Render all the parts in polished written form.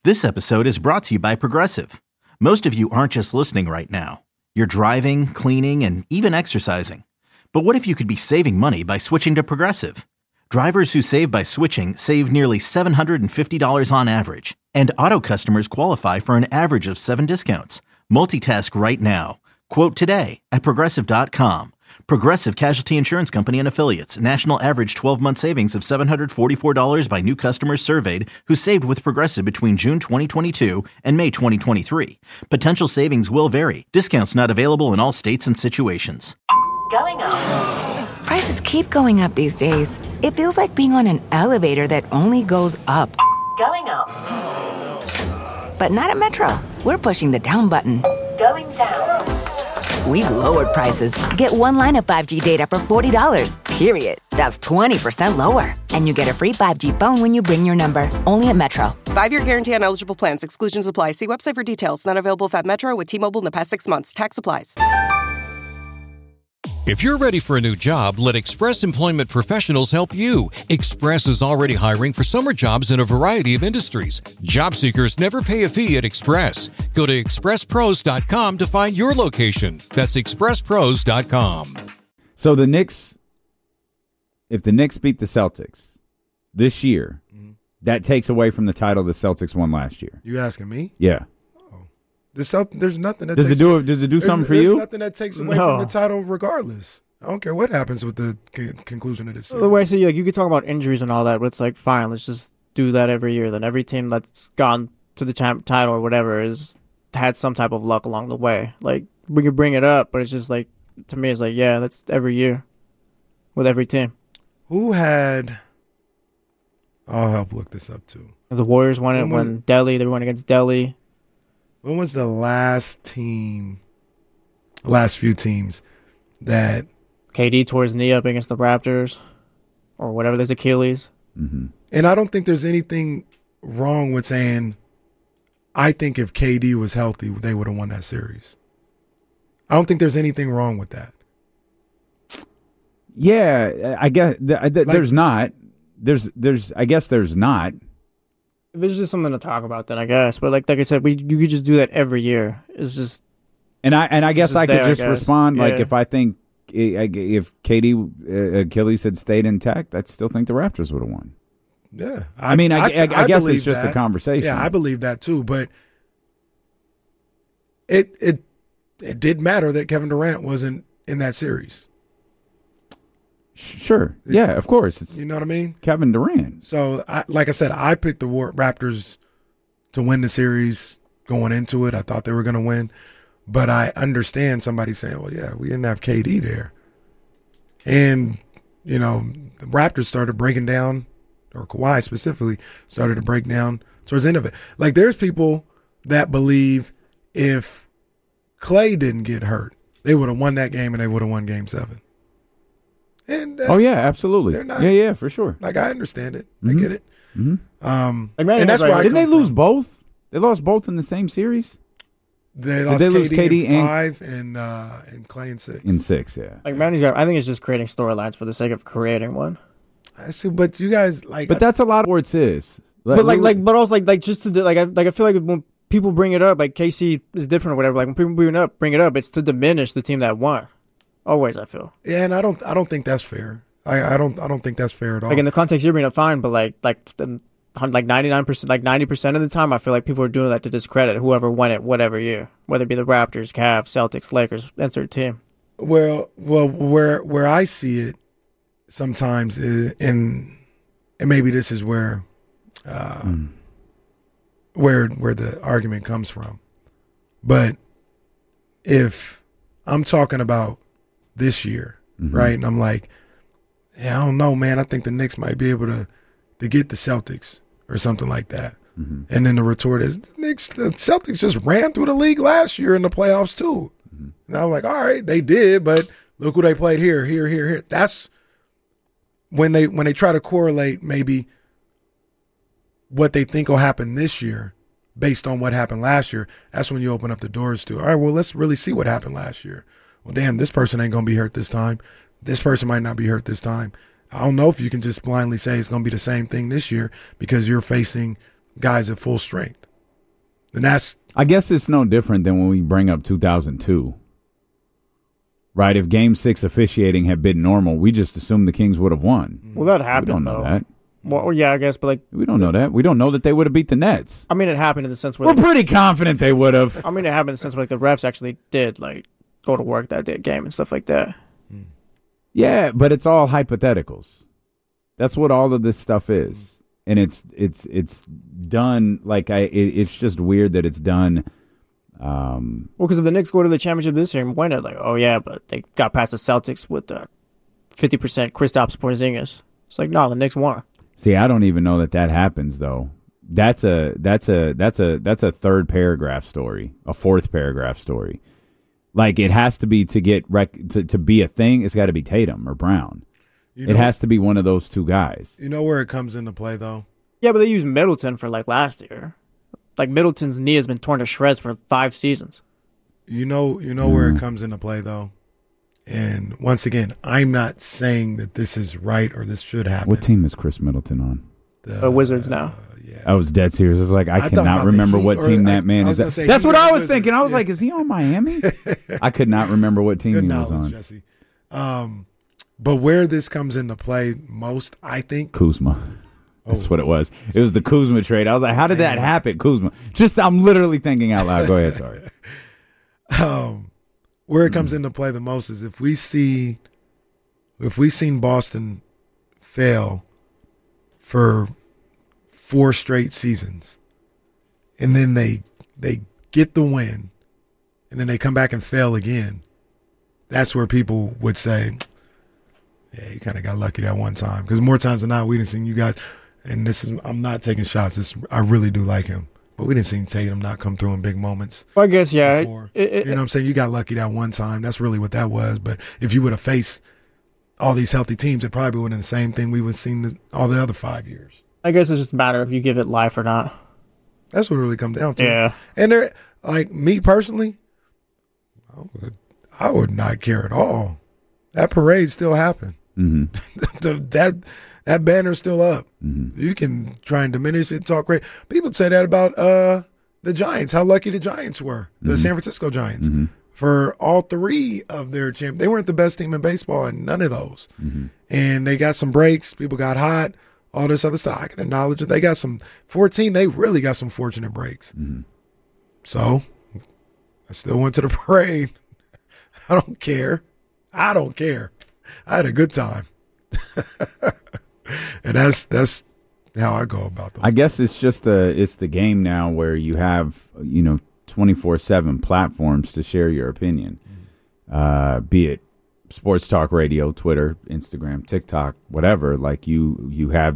This episode is brought to you by Progressive. Most of you aren't just listening right now. You're driving, cleaning, and even exercising. But what if you could be saving money by switching to Progressive? Drivers who save by switching save nearly $750 on average. And auto customers qualify for an average of 7 discounts. Multitask right now. Quote today at Progressive.com. Progressive Casualty Insurance Company and Affiliates. National average 12-month savings of $744 by new customers surveyed who saved with Progressive between June 2022 and May 2023. Potential savings will vary. Discounts not available in all states and situations. Going up. Prices keep going up these days. It feels like being on an elevator that only goes up. Going up. But not at Metro. We're pushing the down button. Going down. We've lowered prices. Get one line of 5G data for $40, period. That's 20% lower. And you get a free 5G phone when you bring your number. Only at Metro. 5-year guarantee on eligible plans. Exclusions apply. See website for details. Not available at Metro with T-Mobile in the past 6 months. Tax applies. If you're ready for a new job, let Express Employment Professionals help you. Express is already hiring for summer jobs in a variety of industries. Job seekers never pay a fee at Express. Go to expresspros.com to find your location. That's expresspros.com. So the Knicks, if the Knicks beat the Celtics this year, that takes away from the title the Celtics won last year. You asking me? Yeah. There's nothing that does it do something for you? There's nothing that takes away from the title regardless. I don't care what happens with the conclusion of this season. The way I say, like, you could talk about injuries and all that, but it's like, fine, let's just do that every year. Then every team that's gone to the title or whatever has had some type of luck along the way. Like, we could bring it up, but it's just like, to me, it's like, yeah, that's every year with every team. Who had? I'll help look this up too. The Warriors won it when Delhi. They won against Delhi. When was the last few teams that KD tore his knee up against the Raptors or whatever, there's Achilles. Mm-hmm. And I don't think there's anything wrong with saying, I think if KD was healthy, they would have won that series. I don't think there's anything wrong with that. Yeah, I guess there's not. I guess there's not. There's just something to talk about then, I guess. But like I said, you could just do that every year. It's just, and I guess I could just respond like, yeah. if I think if KD Achilles had stayed intact, I still think the Raptors would have won. Yeah, I mean, I guess it's just a conversation. Yeah, I believe that too. But it did matter that Kevin Durant wasn't in that series. Sure. Yeah, of course. It's, you know what I mean? Kevin Durant. So, like I said, I picked the Raptors to win the series going into it. I thought they were going to win. But I understand somebody saying, well, yeah, we didn't have KD there. And, you know, the Raptors started breaking down, or Kawhi specifically, started to break down towards the end of it. Like, there's people that believe if Klay didn't get hurt, they would have won that game and they would have won Game 7. And oh yeah, absolutely. They're not, yeah, for sure. Like, I understand it. Mm-hmm. I get it. Mm-hmm. And that's why didn't they lose both? They lost both in the same series. They lost KD in 5 and Klay in 6. In 6, yeah. Like, Manny's got, I think it's just creating storylines for the sake of creating one. I see, but you guys like. But that's a lot of words is. But but also like just to I feel like when people bring it up, like KC is different or whatever. Like when people bring it up, it's to diminish the team that won. Always, I feel. Yeah, and I don't think that's fair. I don't think that's fair at all. Like in the context you're bringing up, fine, but like 99%, like 90% of the time, I feel like people are doing that to discredit whoever won it, whatever year, whether it be the Raptors, Cavs, Celtics, Lakers, insert team. Well, where I see it sometimes is, and maybe this is where the argument comes from, but if I'm talking about this year, right, and I'm like, yeah, I don't know, man, I think the Knicks might be able to get the Celtics or something like that. Mm-hmm. And then the retort is, the Celtics just ran through the league last year in the playoffs too. Mm-hmm. And I'm like, all right, they did, but look who they played here. That's when they try to correlate maybe what they think will happen this year based on what happened last year. That's when you open up the doors to, all right, well, let's really see what happened last year. Well, damn, this person ain't going to be hurt this time. This person might not be hurt this time. I don't know if you can just blindly say it's going to be the same thing this year because you're facing guys at full strength. And that's I guess it's no different than when we bring up 2002. Right? If Game 6 officiating had been normal, we just assumed the Kings would have won. Well, that happened, We don't know though. that. Well, yeah, I guess, but like, We don't know that. We don't know that they would have beat the Nets. I mean, it happened in the sense where We're pretty confident they would have. I mean, it happened in the sense where like the refs actually did like go to work that day game and stuff like that. Yeah, but it's all hypotheticals. That's what all of this stuff is. And it's done like it's just weird that it's done. Well, because if the Knicks go to the championship this year and win it, like, oh yeah, but they got past the Celtics with 50% Kristaps Porzingis. It's like, no, the Knicks won. See, I don't even know that happens though. That's a third paragraph story, a fourth paragraph story. Like it has to be to get to be a thing. It's got to be Tatum or Brown. It has to be one of those two guys. You know where it comes into play though. Yeah, but they used Middleton for like last year. Like Middleton's knee has been torn to shreds for 5 seasons. You know where it comes into play though. And once again, I'm not saying that this is right or this should happen. What team is Chris Middleton on? The Wizards now. Yeah. I was dead serious. I was like, I thought cannot about remember the Heat, what team that man is. That's what I was thinking. I was like, is he on Miami? I could not remember what team Good he was knowledge, on. Jesse. But where this comes into play most, I think. Kuzma. That's what it was. It was the Kuzma trade. I was like, how did that happen, Kuzma? I'm literally thinking out loud. Go ahead, sorry. Where it comes into play the most is if we seen Boston fail for 4 straight seasons, and then they get the win, and then they come back and fail again, that's where people would say, yeah, you kind of got lucky that one time. Because more times than not, we didn't see you guys, and I'm not taking shots. I really do like him. But we didn't see Tatum not come through in big moments. Well, I guess, yeah. You know what I'm saying? You got lucky that one time. That's really what that was. But if you would have faced all these healthy teams, it probably would have been the same thing we would have seen all the other 5 years. I guess it's just a matter if you give it life or not. That's what it really comes down to. Yeah. And there, like me personally, I would not care at all. That parade still happened. Mm-hmm. That banner's still up. Mm-hmm. You can try and diminish it, talk great. People say that about the Giants, how lucky the Giants were, the San Francisco Giants. Mm-hmm. For all 3 of their champions. They weren't the best team in baseball in none of those. Mm-hmm. And they got some breaks. People got hot, all this other stuff. I can acknowledge that they got some 14. They really got some fortunate breaks. Mm-hmm. So I still went to the parade. I don't care. I had a good time. And that's how I go about those. I guess it's just it's the game now where you have 24/7 platforms to share your opinion, be it sports talk radio, Twitter, Instagram, TikTok, whatever. Like you have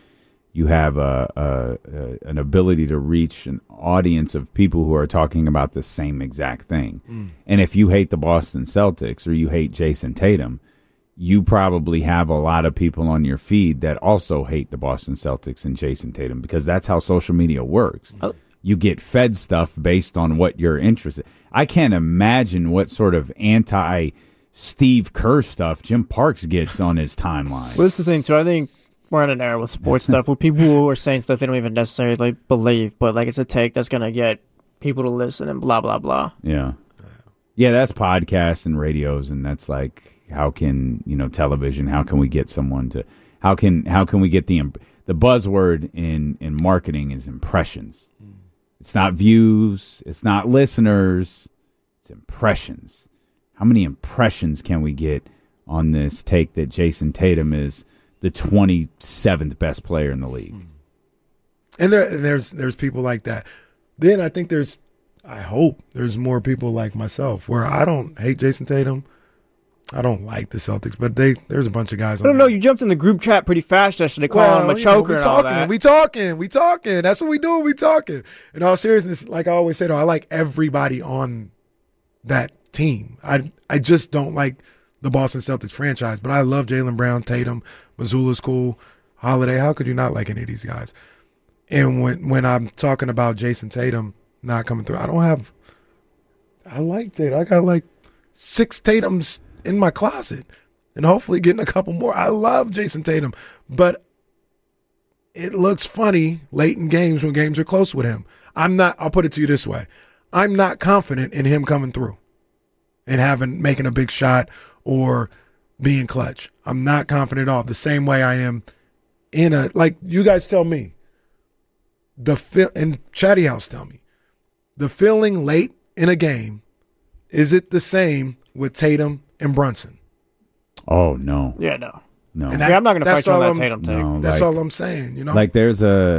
an ability to reach an audience of people who are talking about the same exact thing. And if you hate the Boston Celtics or you hate Jason Tatum, you probably have a lot of people on your feed that also hate the Boston Celtics and Jason Tatum, because that's how social media works. You get fed stuff based on what you're interested in. I can't imagine what sort of anti-Steve Kerr stuff Jim Parks gets on his timeline. Well, that's the thing, too. I think we're in an era with sports stuff where people who are saying stuff they don't even necessarily believe, but like it's a take that's going to get people to listen and blah, blah, blah. Yeah. Yeah, that's podcasts and radios, and that's like, how can, television, how can we get someone to, how can we get the buzzword in marketing is impressions. It's not views, it's not listeners, it's impressions. How many impressions can we get on this take that Jason Tatum is the 27th best player in the league? And there's people like that. Then I think I hope there's more people like myself where I don't hate Jason Tatum. I don't like the Celtics, but there's a bunch of guys. I don't know. You jumped in the group chat pretty fast yesterday, calling him a choker and all that. We talking. That's what we do. We talking. In all seriousness, like I always say, though, I like everybody on that team. I just don't like the Boston Celtics franchise, but I love Jaylen Brown, Tatum, Mazzulla's cool, Holiday. How could you not like any of these guys? And when I'm talking about Jason Tatum not coming through, I like Tatum. I got like 6 Tatums in my closet and hopefully getting a couple more. I love Jason Tatum, but it looks funny late in games when games are close with him. I'll put it to you this way. I'm not confident in him coming through and making a big shot or being clutch. I'm not confident at all. The same way I am like you guys tell me, and Chatty House tell me, the feeling late in a game, is it the same with Tatum and Brunson? Oh, no. Yeah, no. No. And I'm not going to fight you on that Tatum take. No, that's all I'm saying, you know? Like there's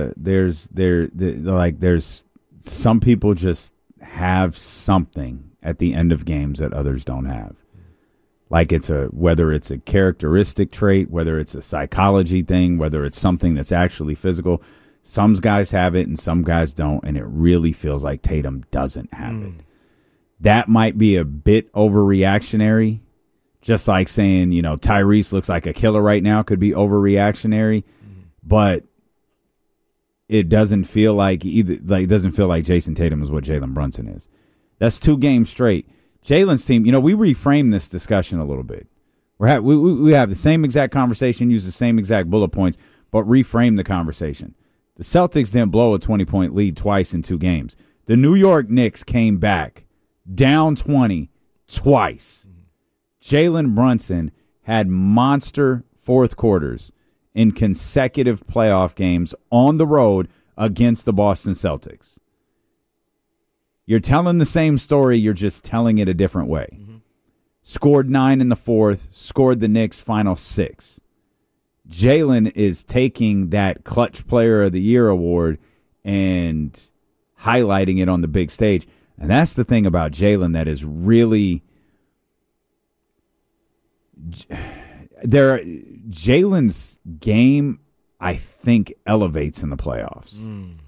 some people just have something at the end of games that others don't have. Like whether it's a characteristic trait, whether it's a psychology thing, whether it's something that's actually physical. Some guys have it and some guys don't, and it really feels like Tatum doesn't have it. That might be a bit overreactionary, just like saying, Tyrese looks like a killer right now could be overreactionary, but it doesn't feel like Jason Tatum is what Jalen Brunson is. That's 2 games straight. Jalen's team, we reframe this discussion a little bit. We have the same exact conversation, use the same exact bullet points, but reframe the conversation. The Celtics didn't blow a 20-point lead twice in 2 games. The New York Knicks came back down 20 twice. Jalen Brunson had monster fourth quarters in consecutive playoff games on the road against the Boston Celtics. You're telling the same story, you're just telling it a different way. Scored 9 in the fourth, scored the Knicks' final 6. Jalen is taking that Clutch Player of the Year award and highlighting it on the big stage. And that's the thing about Jalen that is really Jalen's game, I think, elevates in the playoffs.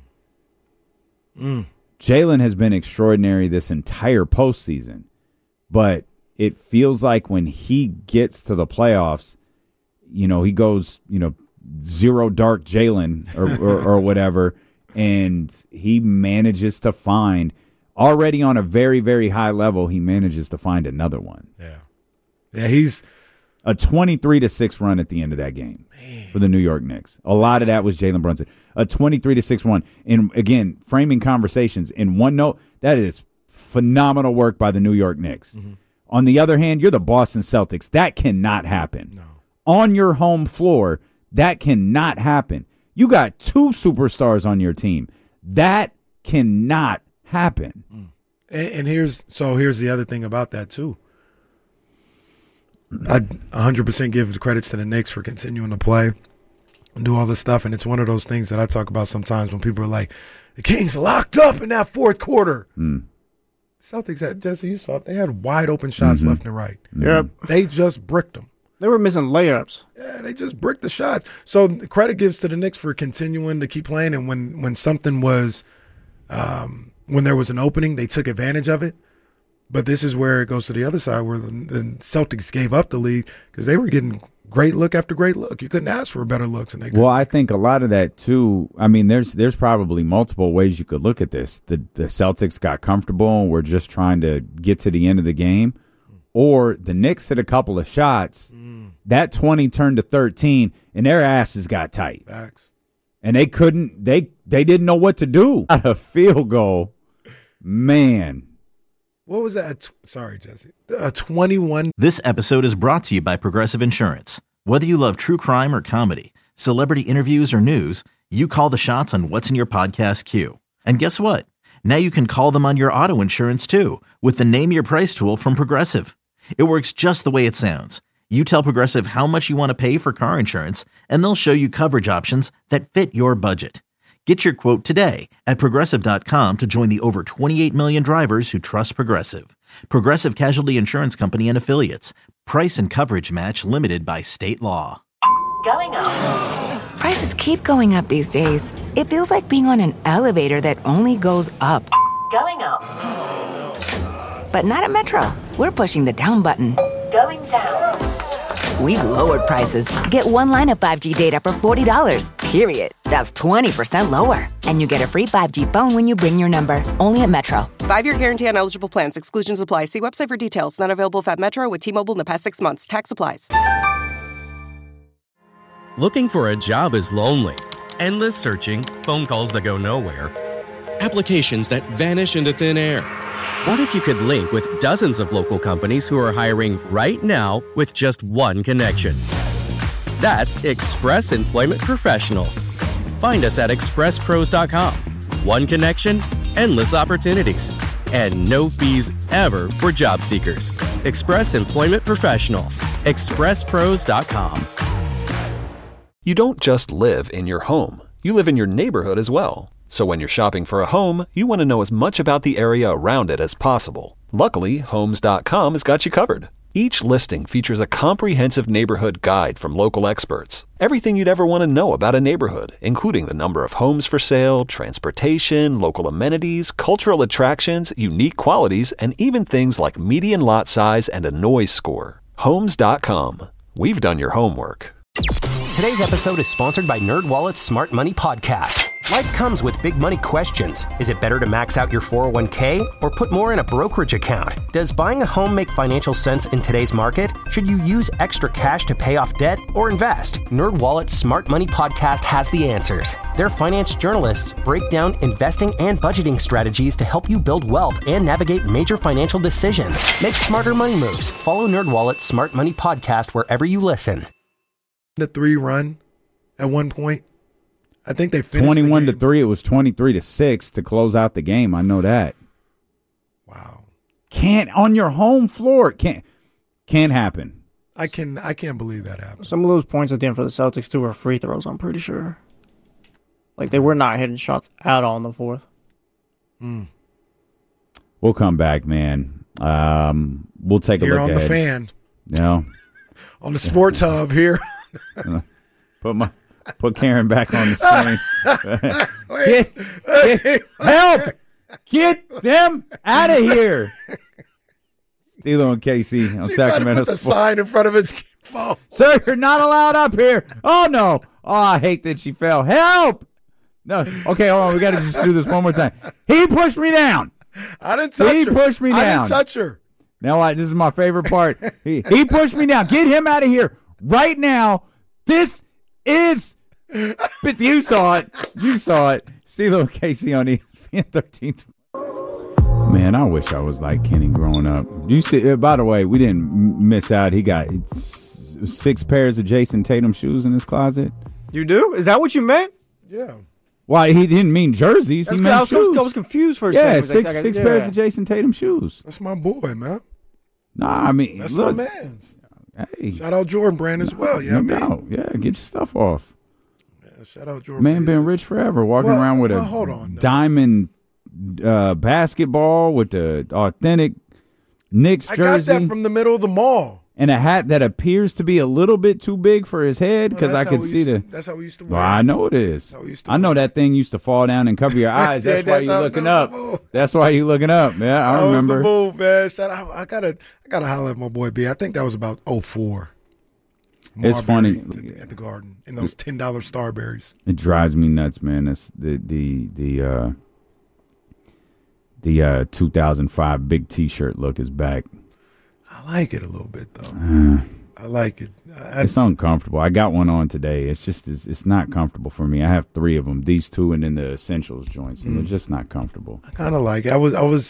Jalen has been extraordinary this entire postseason, but it feels like when he gets to the playoffs, he goes, zero dark Jalen or whatever, and he manages to find, already on a very, very high level, he manages to find another one. Yeah, he's a 23-6 run at the end of that game for the New York Knicks. A lot of that was Jalen Brunson. A 23-6 run. And again, framing conversations in one note, that is phenomenal work by the New York Knicks. On the other hand, you're the Boston Celtics. That cannot happen. No. On your home floor, that cannot happen. You got 2 superstars on your team. That cannot happen. And here's the other thing about that too. I 100% give the credits to the Knicks for continuing to play and do all this stuff. And it's one of those things that I talk about sometimes when people are like, the Kings locked up in that fourth quarter. Celtics had, Jesse, you saw it, they had wide open shots left and right. Yep. They just bricked them. They were missing layups. Yeah, they just bricked the shots. So the credit gives to the Knicks for continuing to keep playing. And when something was, when there was an opening, they took advantage of it. But this is where it goes to the other side, where the Celtics gave up the lead because they were getting great look after great look. You couldn't ask for better looks. And well, I think a lot of that too. I mean, there's probably multiple ways you could look at this. The Celtics got comfortable and were just trying to get to the end of the game, or the Knicks hit a couple of shots. That 20 turned to 13, and their asses got tight. Facts. And they couldn't. They didn't know what to do. A field goal, man. What was that? Sorry, Jesse. 21. This episode is brought to you by Progressive Insurance. Whether you love true crime or comedy, celebrity interviews or news, you call the shots on what's in your podcast queue. And guess what? Now you can call them on your auto insurance too with the Name Your Price tool from Progressive. It works just the way it sounds. You tell Progressive how much you want to pay for car insurance, and they'll show you coverage options that fit your budget. Get your quote today at Progressive.com to join the over 28 million drivers who trust Progressive. Progressive Casualty Insurance Company and Affiliates. Price and coverage match limited by state law. Going up. Prices keep going up these days. It feels like being on an elevator that only goes up. Going up. But not at Metro. We're pushing the down button. Going down. We've lowered prices. Get one line of 5G data for $40, period. That's 20% lower. And you get a free 5G phone when you bring your number. Only at Metro. 5-year guarantee on eligible plans. Exclusions apply. See website for details. Not available at Metro with T-Mobile in the past 6 months. Tax applies. Looking for a job is lonely. Endless searching, phone calls that go nowhere, applications that vanish into thin air. What if you could link with dozens of local companies who are hiring right now with just one connection? That's Express Employment Professionals. Find us at expresspros.com. One connection, endless opportunities, and no fees ever for job seekers. Express Employment Professionals. expresspros.com. You don't just live in your home. You live in your neighborhood as well. So when you're shopping for a home, you want to know as much about the area around it as possible. Luckily, Homes.com has got you covered. Each listing features a comprehensive neighborhood guide from local experts. Everything you'd ever want to know about a neighborhood, including the number of homes for sale, transportation, local amenities, cultural attractions, unique qualities, and even things like median lot size and a noise score. Homes.com. We've done your homework. Today's episode is sponsored by NerdWallet's Smart Money Podcast. Life comes with big money questions. Is it better to max out your 401k or put more in a brokerage account? Does buying a home make financial sense in today's market? Should you use extra cash to pay off debt or invest? NerdWallet's Smart Money Podcast has the answers. Their finance journalists break down investing and budgeting strategies to help you build wealth and navigate major financial decisions. Make smarter money moves. Follow NerdWallet's Smart Money Podcast wherever you listen. The 3 run at one point. I think they finished 21-3. It was 23-6 to close out the game. I know that. Wow. Can't on your home floor. Can't happen. I can't believe that happened. Some of those points at the end for the Celtics too were free throws, I'm pretty sure. Like they were not hitting shots at all in the fourth. We'll come back, man. We'll take a here look on ahead. the fan. No. On the Sports Hub here. Put Karen back on the screen. Help! Get them out of here. Steelo and Casey on Sacramento Put the Sports. sign in front of his phone. Sir, you're not allowed up here. Oh, no. Oh, I hate that she fell. Help! No. Okay, hold on. We got to just do this one more time. He pushed me down. I didn't touch her. He pushed me down. I didn't touch her. Now, this is my favorite part. He pushed me down. Get him out of here right now. This is... But you saw it. You saw it. Steelo and Casey on ESPN 13. Man, I wish I was like Kenny growing up. You see? By the way, we didn't miss out. He got 6 pairs of Jason Tatum shoes in his closet. You do? Is that what you meant? Yeah. Why, he didn't mean jerseys. He meant shoes. I was confused for a yeah, second. Six pairs of Jason Tatum shoes. That's my boy, man. Nah, I mean, That's look, my man. Hey, Shout out Jordan Brand as well. Yeah, no doubt. Yeah, get your stuff off. Yeah, shout out Jordan. Man, been rich forever, walking around with hold on, a diamond basketball with the authentic Knicks jersey. I got that from the middle of the mall. And a hat that appears to be a little bit too big for his head because I could see the. That's how we used to wear. Well, I know it is. I know that thing used to fall down and cover your eyes. That's why you're looking up. That's why you're looking up. Yeah, I remember. That was the move, man. Shout out. I gotta holler at my boy B. I think that was about 04. It's funny at the Garden in those $10 Starberries. It drives me nuts, man. That's the 2005 big T-shirt look is back. I like it a little bit though. I like it. It's uncomfortable. I got one on today. It's just it's not comfortable for me. I have 3 of them. These 2 and then the essentials joints, and they're just not comfortable. I kind of like it. I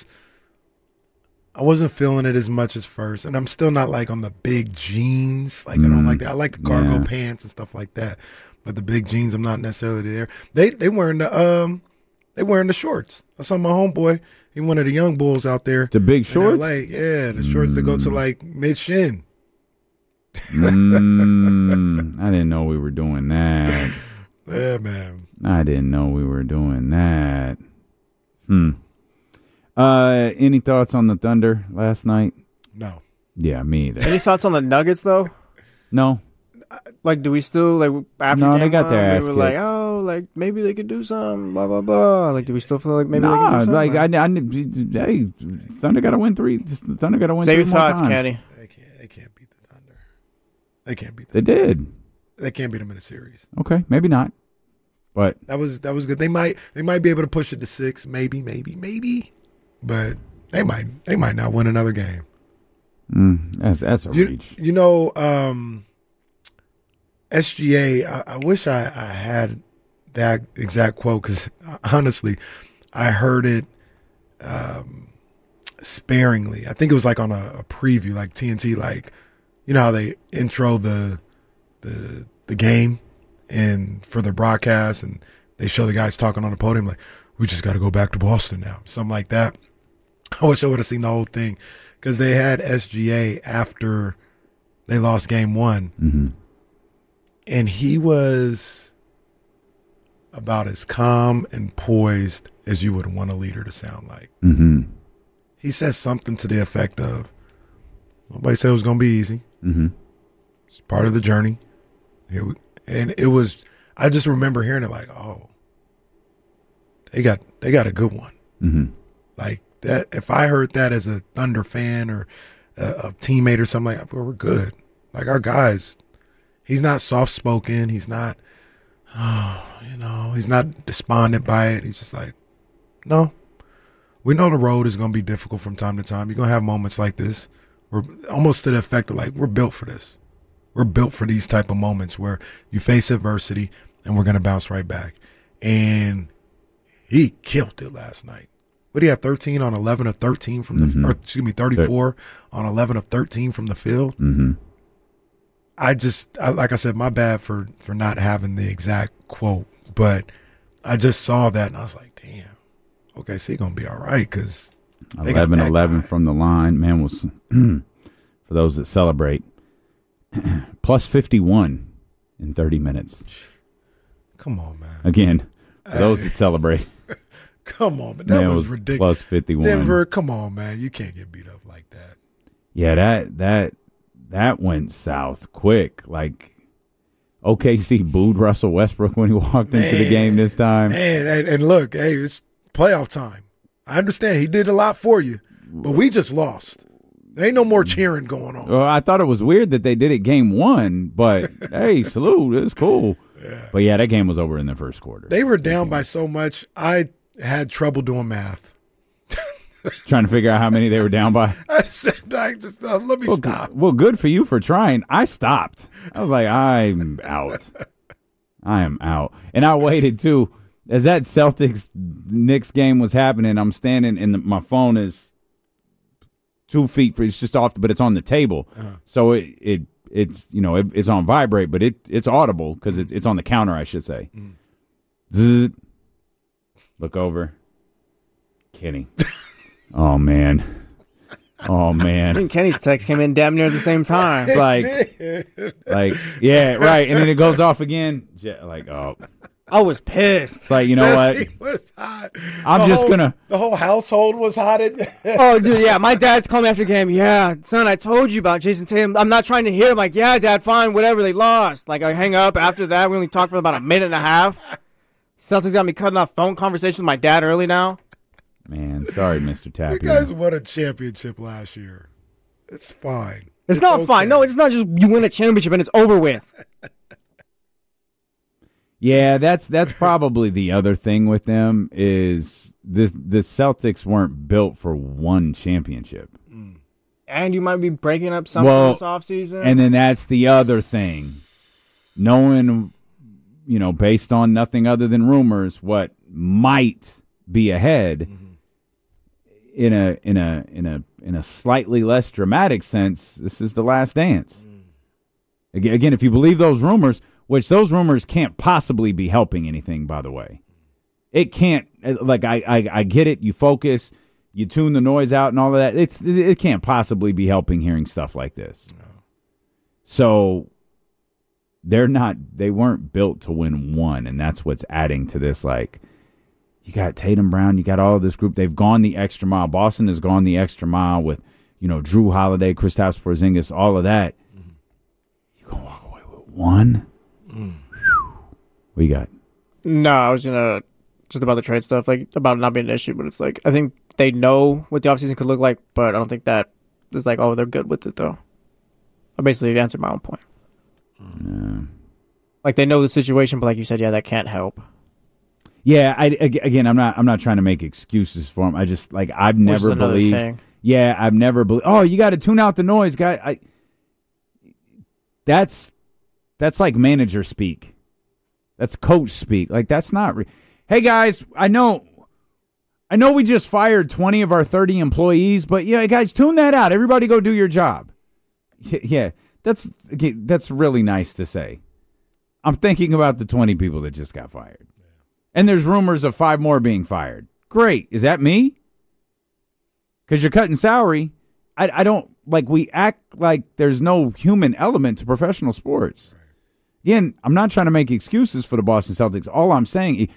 wasn't feeling it as much as first, and I'm still not like on the big jeans. Like I don't like that. I like the cargo pants and stuff like that, but the big jeans, I'm not necessarily there. They wearing the shorts. I saw my homeboy. He one of the young bulls out there. The big shorts? Yeah, the shorts that go to like mid shin. I didn't know we were doing that. Yeah, man. I didn't know we were doing that. Any thoughts on the Thunder last night? No. Yeah, me either. Any thoughts on the Nuggets though? No. Like, do we still like after? No, game they got their ass we were kicked. like, oh, like maybe they could do something. Blah blah blah. Like, do we still feel like maybe they can do something? hey, Thunder got to win 3. Thunder got to win. Say 3 your more thoughts, times. Kenny. They can't beat the Thunder. They can't beat They them. did. They can't beat them in a series. Okay, maybe not, but that was good. They might be able to push it to 6, maybe, but they might not win another game. That's a reach. You know, SGA. I wish I had that exact quote because honestly, I heard it sparingly. I think it was like on a preview, like TNT, like, you know how they intro the game and for the broadcast, and they show the guys talking on the podium like, we just got to go back to Boston now, something like that. I wish I would have seen the whole thing, because they had SGA after they lost game 1, and he was about as calm and poised as you would want a leader to sound like. He says something to the effect of, nobody said it was going to be easy. It's part of the journey. And it was, I just remember hearing it like, oh, they got a good one. Like that, if I heard that as a Thunder fan or a teammate or something like that, we're good. Like our guys, he's not soft-spoken. He's not, he's not despondent by it. He's just like, no, we know the road is going to be difficult from time to time. You're going to have moments like this. We're almost to the effect of like, we're built for this. We're built for these type of moments where you face adversity and we're going to bounce right back. And he killed it last night. What do you have, 13 on 11 of 13 from the, or excuse me, 34 on 11 of 13 from the field? Like I said, my bad for not having the exact quote, but I just saw that and I was like, damn, okay, so he's going to be all right, because 11 from the line. Man was, for those that celebrate, plus 51 in 30 minutes. Come on, man. Again, for those that celebrate. Come on, man. That was ridiculous. Plus 51. Denver, come on, man. You can't get beat up like that. Yeah, that went south quick. Like, OKC booed Russell Westbrook when he walked into the game this time. Man, and look, hey, it's playoff time. I understand he did a lot for you, but we just lost. There ain't no more cheering going on. Well, I thought it was weird that they did it game 1, but hey, salute. It's cool. Yeah. But yeah, that game was over in the first quarter. They were down by so much, I had trouble doing math. Trying to figure out how many they were down by. I said, let me stop. Well, good for you for trying. I stopped. I was like, I'm out. I am out. And I waited, too. As that Celtics-Knicks game was happening, I'm standing, and my phone is 2 feet. It's just off, but it's on the table. So it's it's on vibrate, but it's audible because it's on the counter, I should say. Zzz. Look over. Kidding. Oh, man. I think Kenny's text came in damn near the same time. It's like, yeah, right. And then it goes off again. Like, oh. I was pissed. It's like, you know what? He was hot. The whole household was hot. Oh, dude, yeah. My dad's calling me after the game. Yeah, son, I told you about Jason Tatum. I'm not trying to hear. I'm like, yeah, Dad, fine, whatever. They lost. Like, I hang up. After that, we only talked for about a minute and a half. Celtics got me cutting off phone conversations with my dad early now. Man, sorry, Mr. Tappy. You guys won a championship last year. It's fine. It's not okay. Fine. No, it's not just you win a championship and it's over with. Yeah, that's probably the other thing with them is the Celtics weren't built for one championship. And you might be breaking up something this offseason. And then that's the other thing. Knowing, based on nothing other than rumors, what might be ahead in a slightly less dramatic sense, this is the last dance. Again, if you believe those rumors, which those rumors can't possibly be helping anything, by the way. It can't, like, I get it, you focus, you tune the noise out and all of that. It can't possibly be helping hearing stuff like this. No. So they weren't built to win one, and that's what's adding to this, like, you got Tatum Brown, you got all of this group. They've gone the extra mile. Boston has gone the extra mile with, Drew Holiday, Kristaps Porzingis, all of that. You're going to walk away with one? What you got? No, I was just about the trade stuff, like about it not being an issue, but it's like I think they know what the offseason could look like, but I don't think that is like, oh, they're good with it though. I basically answered my own point. Like they know the situation, but like you said, yeah, that can't help. Yeah, I'm not trying to make excuses for them. I just I've never believed. Thing. Yeah, I've never believed. Oh, you got to tune out the noise, guy. That's like manager speak. That's coach speak. Like, that's not hey, guys, I know I know we just fired 20 of our 30 employees, but yeah, guys, tune that out. Everybody go do your job. Yeah, that's really nice to say. I'm thinking about the 20 people that just got fired. And there's rumors of 5 more being fired. Great. Is that me? Because you're cutting salary. I don't, like, we act like there's no human element to professional sports. Again, I'm not trying to make excuses for the Boston Celtics. All I'm saying,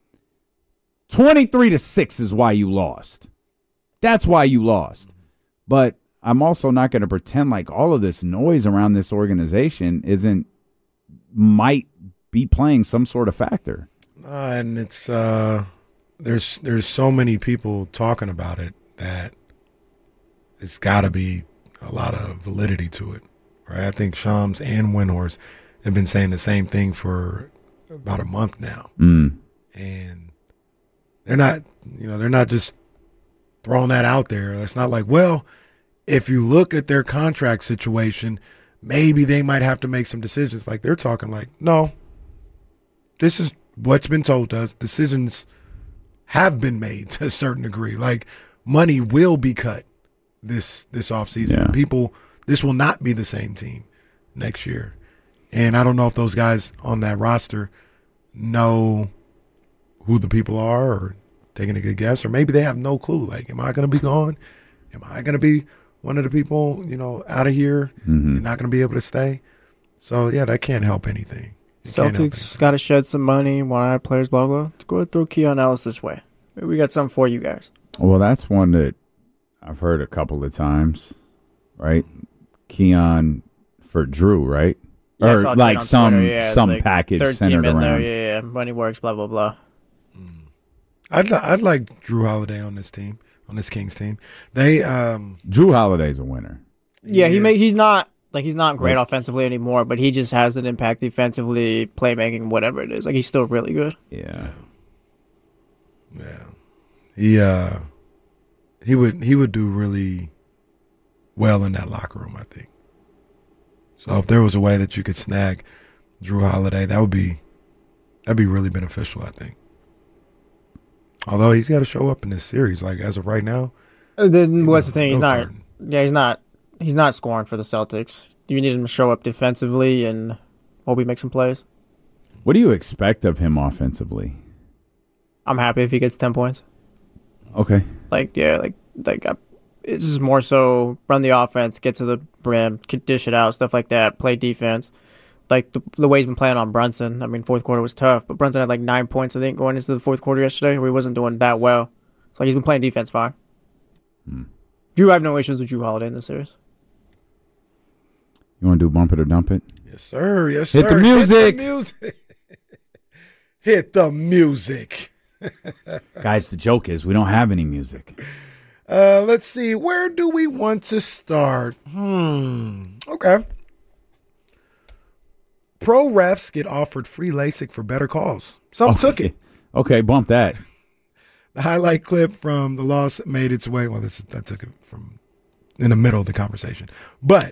23-6 is why you lost. That's why you lost. But I'm also not going to pretend like all of this noise around this organization might be playing some sort of factor. And it's there's so many people talking about it that it's got to be a lot of validity to it, right? I think Shams and Windhorst have been saying the same thing for about a month now, and they're not just throwing that out there. It's not like, well, if you look at their contract situation, maybe they might have to make some decisions. Like, they're talking like, no, this is what's been told to us. Decisions have been made to a certain degree. Like, money will be cut this offseason. People, this will not be the same team next year. And I don't know if those guys on that roster know who the people are or taking a good guess, or maybe they have no clue. Like, am I going to be gone? Am I going to be one of the people, out of here? You're not going to be able to stay? So, yeah, that can't help anything. Celtics got to shed some money, want our players, blah, blah. Let's go ahead and throw Keon Ellis this way. Maybe we got something for you guys. Well, that's one that I've heard a couple of times, right? Keon for Drew, right? Yeah, or like some like package third centered team in around. there. Yeah, money works, blah, blah, blah. I'd like Drew Holiday on this team, on this Kings team. They Drew Holiday's a winner. Yeah, he's not great offensively anymore, but he just has an impact defensively, playmaking, whatever it is. Like, he's still really good. Yeah. He would do really well in that locker room, I think. So if there was a way that you could snag Drew Holiday, that'd be really beneficial, I think. Although he's got to show up in this series, like, as of right now. Then what's the thing? He's not scoring for the Celtics. You need him to show up defensively and hope he makes some plays. What do you expect of him offensively? I'm happy if he gets 10 points. Okay. It's just more so run the offense, get to the brim, dish it out, stuff like that, play defense. Like the way he's been playing on Brunson. I mean, fourth quarter was tough, but Brunson had like 9 points, I think, going into the fourth quarter yesterday, where he wasn't doing that well. So he's been playing defense fine. Drew, I have no issues with Drew Holiday in this series. You want to do bump it or dump it? Yes, sir. Yes, sir. Hit the music. Hit the music. Guys, the joke is we don't have any music. Let's see. Where do we want to start? Okay. Pro refs get offered free LASIK for better calls. Some took it. Okay, bump that. The highlight clip from the loss made its way. Well, I took it from in the middle of the conversation. But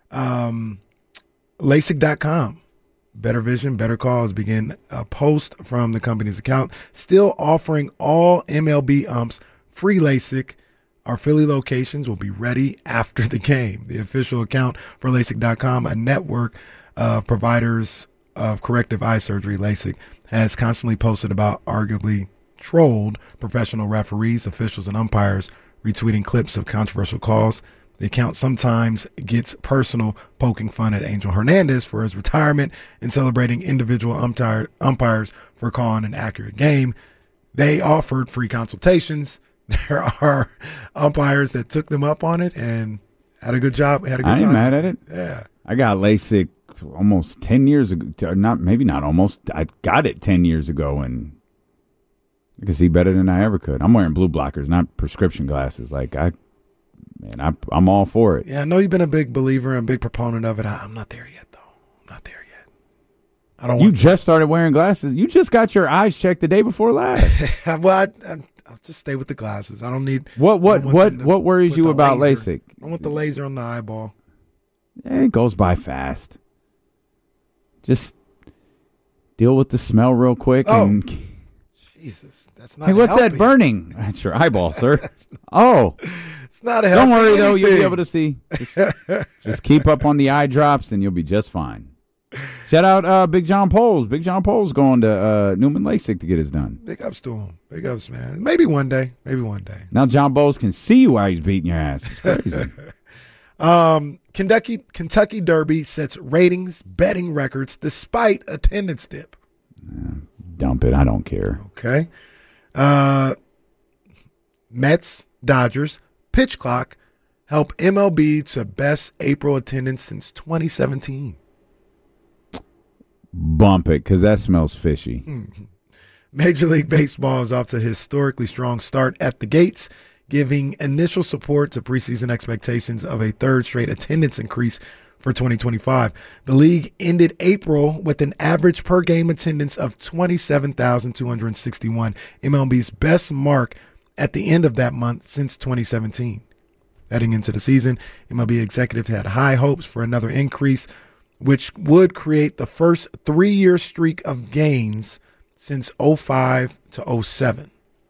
LASIK.com. Better Vision, Better Calls begin a post from the company's account, still offering all MLB umps free LASIK. Our Philly locations will be ready after the game. The official account for LASIK.com, a network of providers of corrective eye surgery, LASIK, has constantly posted about arguably trolled professional referees, officials, and umpires retweeting clips of controversial calls. The account sometimes gets personal, poking fun at Angel Hernandez for his retirement and celebrating individual umpires for calling an accurate game. They offered free consultations. There are umpires that took them up on it and had a good job. Had a good time. I ain't mad at it. Yeah. I got LASIK almost 10 years ago. Not almost. I got it 10 years ago, and I can see better than I ever could. I'm wearing blue blockers, not prescription glasses. I'm all for it. Yeah, I know you've been a big believer and a big proponent of it. I'm not there yet, though. I'm not there yet. I don't. You just started wearing glasses. You just got your eyes checked the day before last. Well, I'll just stay with the glasses. I don't need. What worries you about LASIK? I want the laser on the eyeball. It goes by fast. Just deal with the smell real quick. And Jesus, that's not. Hey, what's helping. that burning? That's your eyeball, sir. Oh, It's not a. don't worry though. You'll be anything. able to see. Just keep up on the eye drops, and you'll be just fine. Shout out Big John Poles. Big John Poles going to Newman LASIK to get his done. Big ups to him. Big ups, man. Maybe one day. Now John Bowles can see you while he's beating your ass. It's crazy. Kentucky Derby sets ratings, betting records despite attendance dip. Dump it. I don't care. Okay. Mets, Dodgers, pitch clock help MLB to best April attendance since 2017. Bump it, because that smells fishy. Major League Baseball is off to a historically strong start at the gates, giving initial support to preseason expectations of a third straight attendance increase for 2025. The league ended April with an average per game attendance of 27,261, MLB's best mark at the end of that month since 2017. Heading into the season, MLB executives had high hopes for another increase, which would create the first 3-year streak of gains since 2005 to 2007.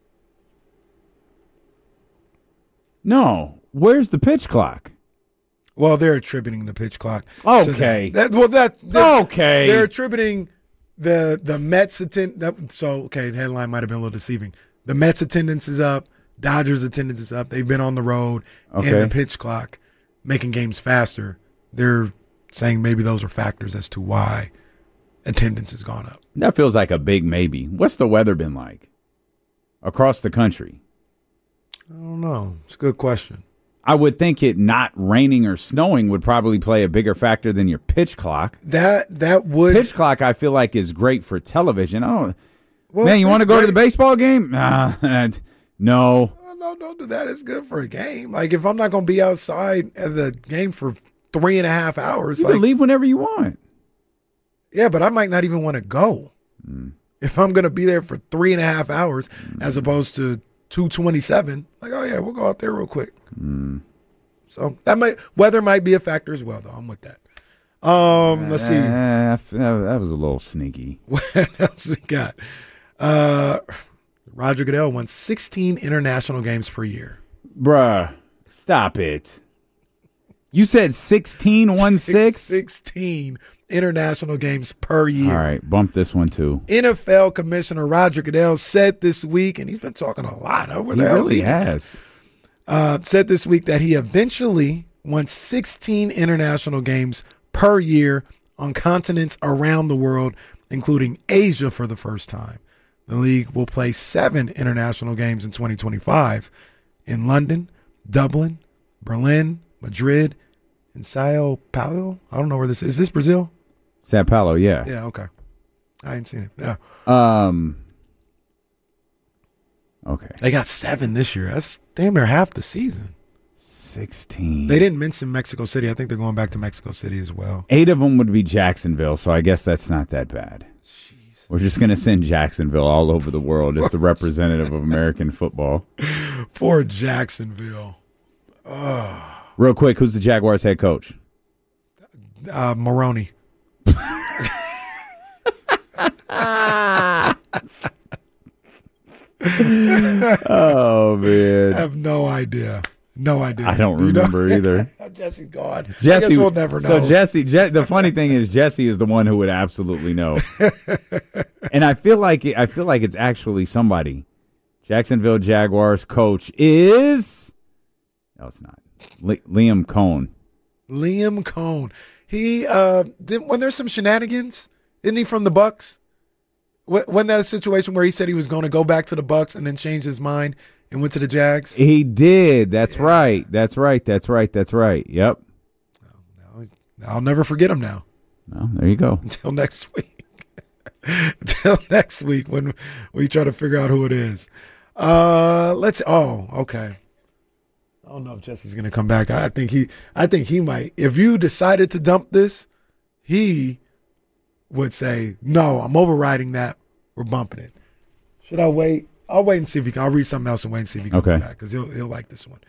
No, where's the pitch clock? Well, they're attributing the pitch clock. Okay. Okay. They're attributing the Mets attendance. The headline might have been a little deceiving. The Mets attendance is up. Dodgers attendance is up. They've been on the road. Okay. And the pitch clock making games faster. They're saying maybe those are factors as to why attendance has gone up. That feels like a big maybe. What's the weather been like across the country? I don't know. It's a good question. I would think it not raining or snowing would probably play a bigger factor than your pitch clock. That would. Pitch clock, I feel like, is great for television. Well, man, you want to go to the great. baseball game? No. No, don't do that. It's good for a game. Like, if I'm not going to be outside at the game for 3.5 hours. You can leave whenever you want. Yeah, but I might not even want to go. If I'm going to be there for 3.5 hours as opposed to 2:27, like, oh, yeah, we'll go out there real quick. So weather might be a factor as well, though. I'm with that. Let's see. That was a little sneaky. What else we got? Roger Goodell won 16 international games per year. Bruh, stop it. You said 16 won 6? 16 international games per year. All right, bump this one too. NFL Commissioner Roger Goodell said this week, and he's been talking a lot over there. He really has. Said this week that he eventually won 16 international games per year on continents around the world, including Asia for the first time. The league will play 7 international games in 2025 in London, Dublin, Berlin, Madrid, and Sao Paulo. I don't know where this is. Is this Brazil? Sao Paulo, yeah. Yeah, okay. I ain't seen it. Yeah. Okay. They got 7 this year. That's damn near half the season. 16. They didn't mention Mexico City. I think they're going back to Mexico City as well. 8 of them would be Jacksonville, so I guess that's not that bad. We're just going to send Jacksonville all over the world as the representative of American football. Poor Jacksonville. Real quick, who's the Jaguars head coach? Maroney. Oh, man. I have no idea. No idea. I don't remember either. Jesse's gone. Jesse, I guess we'll never know. So the funny thing is Jesse is the one who would absolutely know. And I feel like it's actually somebody. Jacksonville Jaguars coach is no, it's not. Liam Cohn. Liam Cohn. He when there's some shenanigans, isn't he from the Bucks? Wasn't that a situation where he said he was going to go back to the Bucks and then change his mind and went to the Jags? He did. That's right. That's right. Yep. I'll never forget him now. Well, there you go. Until next week. Until next week when we try to figure out who it is. Okay. I don't know if Jesse's going to come back. I think he might. If you decided to dump this, he would say, no, I'm overriding that. We're bumping it. Should I wait? I'll wait and see if I'll read something else and wait and see if he comes back because he'll like this one.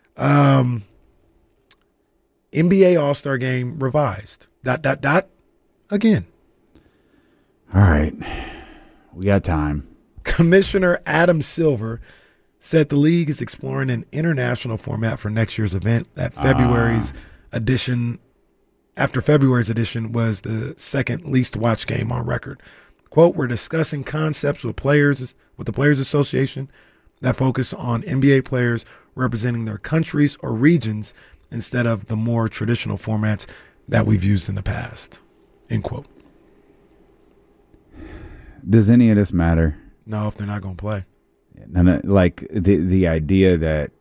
NBA All-Star Game revised. ... Again. All right. We got time. Commissioner Adam Silver said the league is exploring an international format for next year's event. After February's edition was the second least watched game on record. Quote, we're discussing concepts with the Players Association that focus on NBA players representing their countries or regions instead of the more traditional formats that we've used in the past. End quote. Does any of this matter? No, if they're not going to play. And like the idea that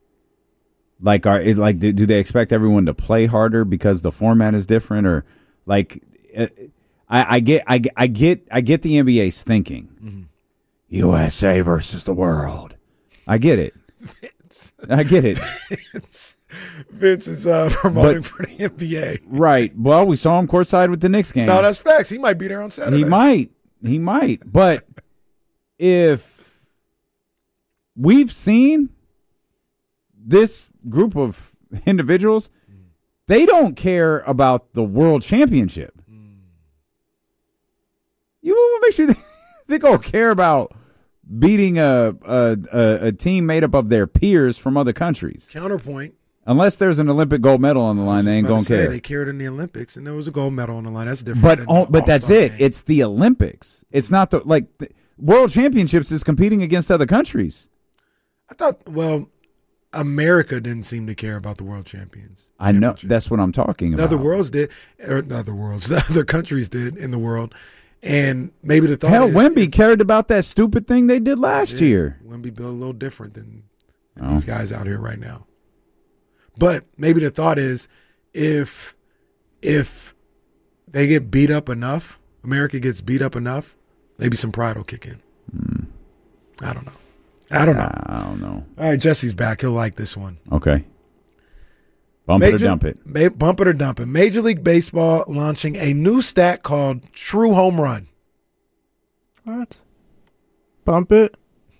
do they expect everyone to play harder because the format is different, or like I get the NBA's thinking. Mm-hmm. USA versus the world. I get it. I get it. Vince is promoting for the NBA. Right. Well, we saw him courtside with the Knicks game. No, that's facts. He might be there on Saturday. He might. But if we've seen this group of individuals, they don't care about the world championship. You want to make sure they don't care about beating a team made up of their peers from other countries. Counterpoint. Unless there's an Olympic gold medal on the line, they ain't going to care. They cared in the Olympics, and there was a gold medal on the line. That's different. But that's it. Game. It's the Olympics. It's not the World Championships is competing against other countries. I thought, America didn't seem to care about the world champions. I know. That's what I'm talking about. The other countries did in the world. And maybe the thought is, Wemby cared about that stupid thing they did last year. Wemby built a little different than these guys out here right now. But maybe the thought is, if they get beat up enough, America gets beat up enough, maybe some pride will kick in. I don't know. I don't know. All right, Jesse's back. He'll like this one. Okay. Bump it or dump it. Bump it or dump it. Major League Baseball launching a new stat called True Home Run. What? Bump it?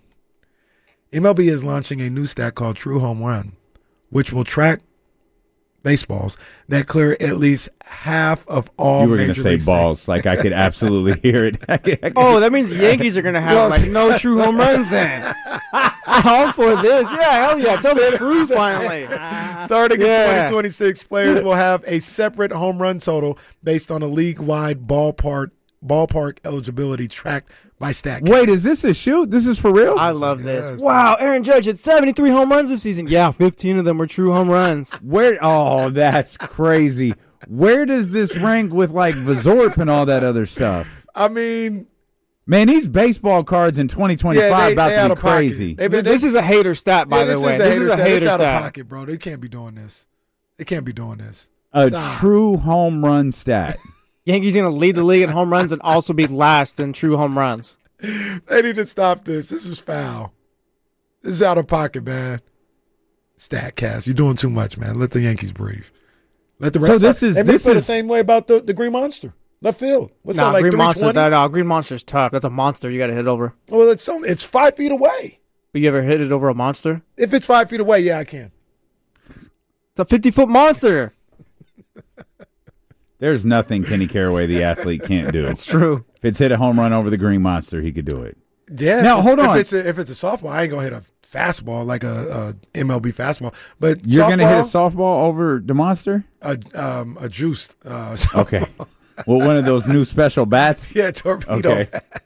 MLB is launching a new stat called True Home Run, which will track baseballs that clear at least half of all. You were going to say balls. Like I could absolutely hear it. That means the Yankees are going to have no true home runs then. I'm for this. Yeah, hell yeah. Tell the truth finally. Starting in 2026, players will have a separate home run total based on a league-wide ballpark eligibility tracked by StatCast. Wait, is this a shoot? This is for real? I love this. Wow, Aaron Judge had 73 home runs this season. Yeah, 15 of them were true home runs. That's crazy. Where does this rank with like Vazorp and all that other stuff? I mean, man, these baseball cards in 2025 about to be crazy. This is a hater stat, by the way. This is a hater stat. It's out of pocket, bro. They can't be doing this. They can't be doing this. True home run stat. Yankees going to lead the league in home runs and also be last in true home runs. They need to stop this. This is foul. This is out of pocket, man. StatCast, you're doing too much, man. Let the Yankees breathe. Let the rest. So this is the same way about the Green Monster left field. What's that like? Green Monster. Green Monster's tough. That's a monster. You got to hit over. Well, it's 5 feet away. But you ever hit it over a monster? If it's 5 feet away, yeah, I can. It's a 50-foot monster. There's nothing Kenny Caraway, the athlete, can't do. It's true. If it's hit a home run over the Green Monster, he could do it. Yeah. Now, hold on. If it's a softball, I ain't going to hit a fastball like a MLB fastball. But you're going to hit a softball over the Monster? A juiced Okay. Well, one of those new special bats? Yeah, torpedo bat.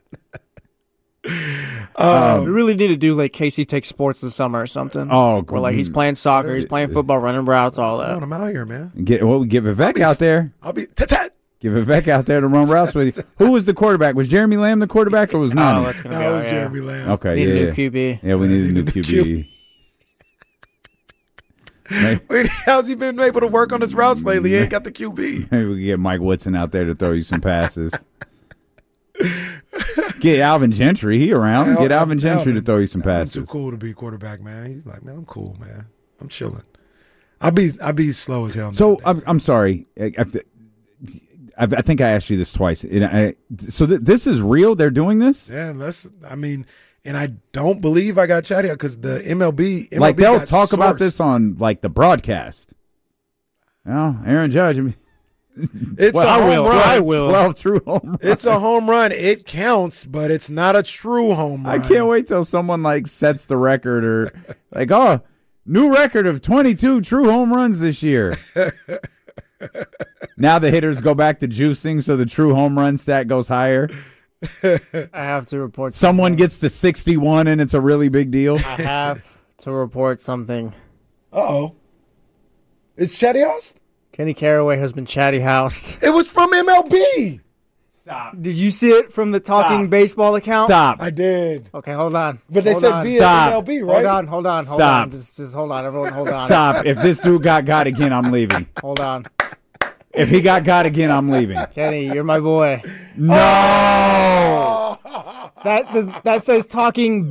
We really need to do like Casey Takes Sports this summer or something. Oh, where like he's playing soccer, he's playing football, running routes, all that. I'm out here, man. Get Vivek out there. I'll be tat. Give Vivek out there to run routes with you. Who was the quarterback? Was Jeremy Lamb the quarterback or was Nani? It was Jeremy Lamb. Okay, need a new QB. Yeah, we need a new QB. Wait, how's he been able to work on his routes lately? He ain't got the QB. Maybe we can get Mike Woodson out there to throw you some passes. Get Alvin Gentry. He around. Get Alvin Gentry to throw you some passes. I'm too cool to be quarterback, man. He's like, man, I'm cool, man. I'm chilling. I'll be slow as hell. So I'm sorry. I think I asked you this twice. This is real? They're doing this? Yeah, and I don't believe I got chatty because the MLB like they'll got talk sourced. about this on like the broadcast. Well, Aaron Judge. It's a home run. I will. 12 true home runs. It's a home run. It counts, but it's not a true home run. I can't wait till someone like sets the record or like, oh, new record of 22 true home runs this year. Now the hitters go back to juicing, so the true home run stat goes higher. I have to report Someone something. gets to 61 and it's a really big deal. I have to report something. Uh-oh. It's Chatty House? Kenny Caraway has been chatty housed. It was from MLB. Stop. Did you see it from the Talking Baseball account? Stop. I did. Okay, hold on. But they Hold said on. via Stop. MLB, right? Hold on. Stop. Just hold on, everyone. Hold on. Stop. If this dude got again, I'm leaving. Hold on. If he got again, I'm leaving. Kenny, you're my boy. No. That says Talking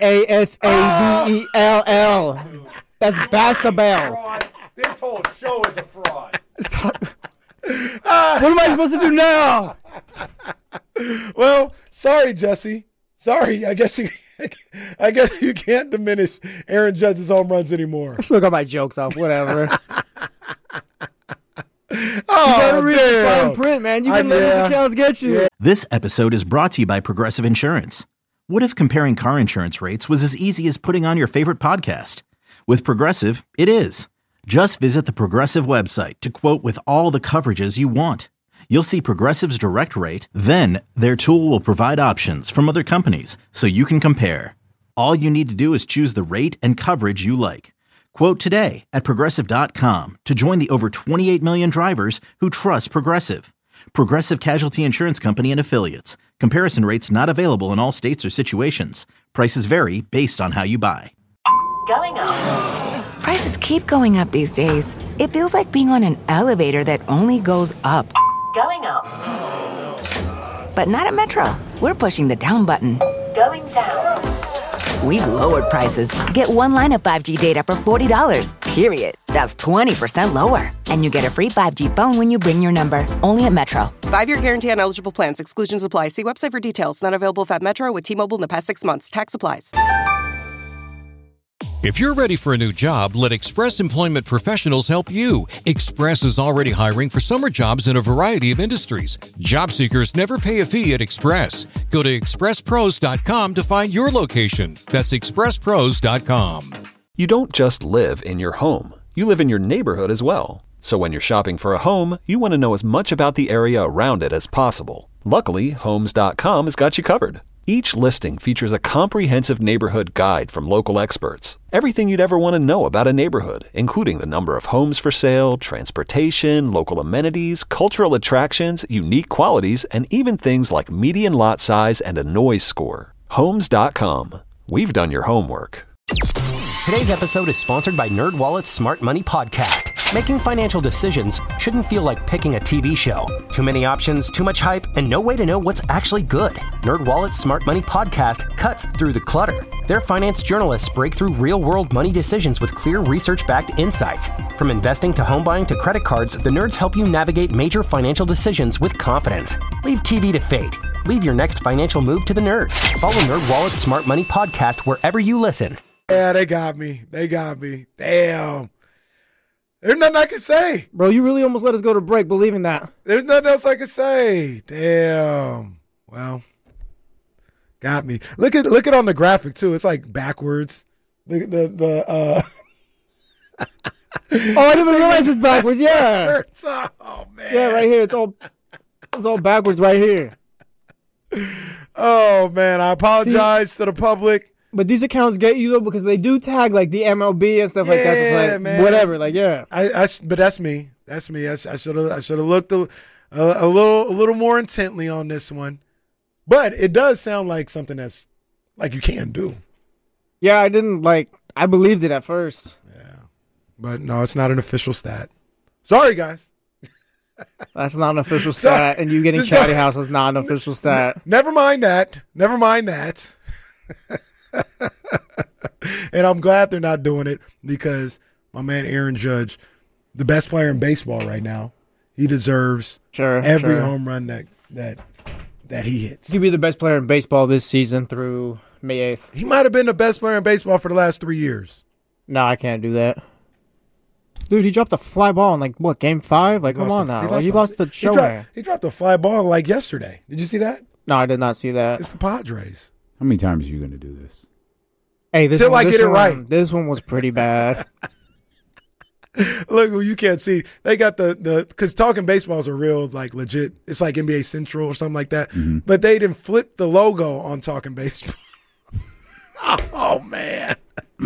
BASABELL. That's Basabel. This whole show is a fraud. What am I supposed to do now? Well, sorry, Jesse. Sorry. I guess you can't diminish Aaron Judge's home runs anymore. I still got my jokes off. Whatever. Oh, You gotta read the damn. fine print, man. You can let these accounts get you. This episode is brought to you by Progressive Insurance. What if comparing car insurance rates was as easy as putting on your favorite podcast? With Progressive, it is. Just visit the Progressive website to quote with all the coverages you want. You'll see Progressive's direct rate, then their tool will provide options from other companies so you can compare. All you need to do is choose the rate and coverage you like. Quote today at Progressive.com to join the over 28 million drivers who trust Progressive. Progressive Casualty Insurance Company and Affiliates. Comparison rates not available in all states or situations. Prices vary based on how you buy. Going up. Prices keep going up these days. It feels like being on an elevator that only goes up. Going up. But not at Metro. We're pushing the down button. Going down. We've lowered prices. Get one line of 5G data for $40, period. That's 20% lower. And you get a free 5G phone when you bring your number. Only at Metro. 5-year guarantee on eligible plans. Exclusions apply. See website for details. Not available if at Metro with T-Mobile in the past 6 months. Tax applies. If you're ready for a new job, let Express Employment Professionals help you. Express is already hiring for summer jobs in a variety of industries. Job seekers never pay a fee at Express. Go to expresspros.com to find your location. That's expresspros.com. You don't just live in your home. You live in your neighborhood as well. So when you're shopping for a home, you want to know as much about the area around it as possible. Luckily, Homes.com has got you covered. Each listing features a comprehensive neighborhood guide from local experts. Everything you'd ever want to know about a neighborhood, including the number of homes for sale, transportation, local amenities, cultural attractions, unique qualities, and even things like median lot size and a noise score. Homes.com. We've done your homework. Today's episode is sponsored by NerdWallet's Smart Money Podcast. Making financial decisions shouldn't feel like picking a TV show. Too many options, too much hype, and no way to know what's actually good. NerdWallet's Smart Money Podcast cuts through the clutter. Their finance journalists break through real-world money decisions with clear research-backed insights. From investing to home buying to credit cards, the nerds help you navigate major financial decisions with confidence. Leave TV to fate. Leave your next financial move to the nerds. Follow NerdWallet's Smart Money Podcast wherever you listen. Yeah, they got me. Damn. There's nothing I can say. Bro, you really almost let us go to break believing that. There's nothing else I can say. Damn. Well, got me. Look at on the graphic too. It's like backwards. Oh, I didn't even realize it's backwards. Yeah. Oh man. Yeah, right here. It's all backwards right here. Oh man, I apologize to the public. But these accounts get you though because they do tag like the MLB and stuff like that. So it's like, man. whatever, like yeah. But that's me. I should have looked a little more intently on this one. But it does sound like something that's like you can do. Yeah, I believed it at first. Yeah, but no, it's not an official stat. Sorry, guys. That's not an official stat, and you getting chatty house is not an official stat. Never mind that. And I'm glad they're not doing it because my man Aaron Judge, the best player in baseball right now, he deserves every home run that he hits. He'd be the best player in baseball this season through May 8th. He might have been the best player in baseball for the last 3 years. No, I can't do that. Dude, he dropped a fly ball in, like, what, game 5? Like, come on now. He lost the Shohei. He dropped a fly ball, like, yesterday. Did you see that? No, I did not see that. It's the Padres. How many times are you going to do this? Hey, this Till one, I get it right. This one was pretty bad. Look, you can't see. They got the because Talking Baseballs are real, like, legit. It's like NBA Central or something like that. Mm-hmm. But they didn't flip the logo on Talking Baseball. Oh, man.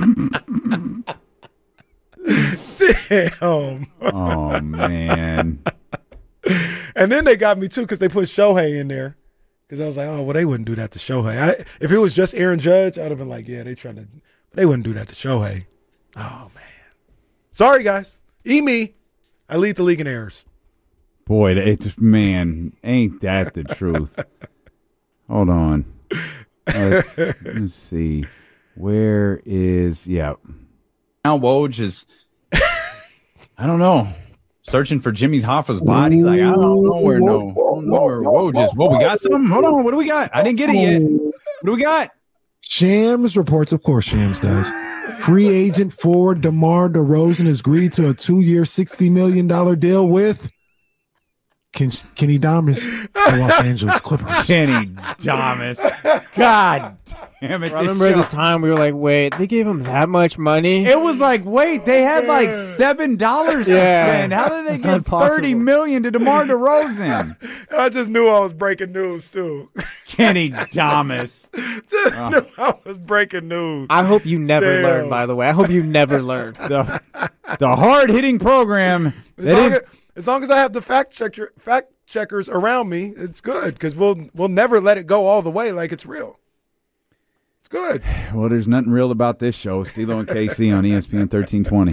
Damn. Oh, man. And then they got me, too, because they put Shohei in there. Because I was like, oh, well, they wouldn't do that to Shohei. If it was just Aaron Judge, I'd have been like, yeah, they trying to. But they wouldn't do that to Shohei. Oh, man. Sorry, guys. Me. I lead the league in errors. Boy, man, ain't that the truth? Hold on. Let's see. Where is, Now Woj is, I don't know, searching for Jimmy Hoffa's body. Like, I don't know where Woj is. Well, we got something? Hold on. What do we got? I didn't get it yet. What do we got? Shams reports, of course Shams does. Free agent forward DeMar DeRozan has agreed to a 2-year, $60 million deal with Kenny Damas, the Los Angeles Clippers. Kenny Damas. God damn it. I remember the time we were like, wait, they gave him that much money? It was like, wait, they had like $7 to spend. How did they give $30 million to DeMar DeRozan? I just knew I was breaking news, too. Kenny Damas. Knew I was breaking news. I hope you never learned, by the way. I hope you never learned. The hard-hitting program. As long as I have the fact checkers around me, it's good because we'll never let it go all the way like it's real. It's good. Well, there's nothing real about this show. Stilo and KC on ESPN 1320.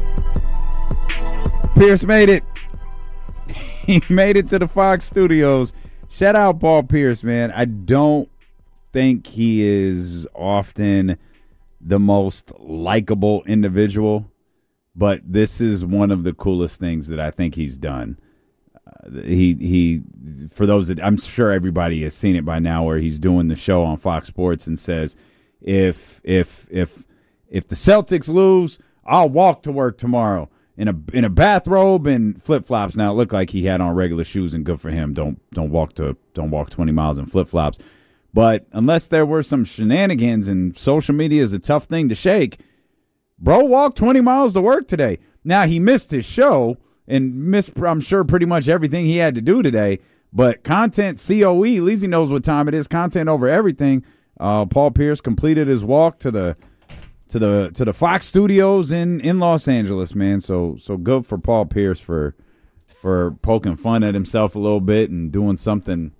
Pierce made it. He made it to the Fox studios. Shout out Paul Pierce, man. I don't think he is often the most likable individual, but this is one of the coolest things that I think he's done. He for those that I'm sure everybody has seen it by now, where he's doing the show on Fox Sports and says, if the Celtics lose, I'll walk to work tomorrow in a bathrobe and flip flops. Now it looked like he had on regular shoes, and good for him. Don't walk 20 miles in flip flops. But unless there were some shenanigans, and social media is a tough thing to shake, bro walked 20 miles to work today. Now, he missed his show and missed, I'm sure, pretty much everything he had to do today. But content, COE, at least he knows what time it is. Content over everything. Paul Pierce completed his walk to the Fox studios in Los Angeles, man. So good for Paul Pierce for poking fun at himself a little bit and doing something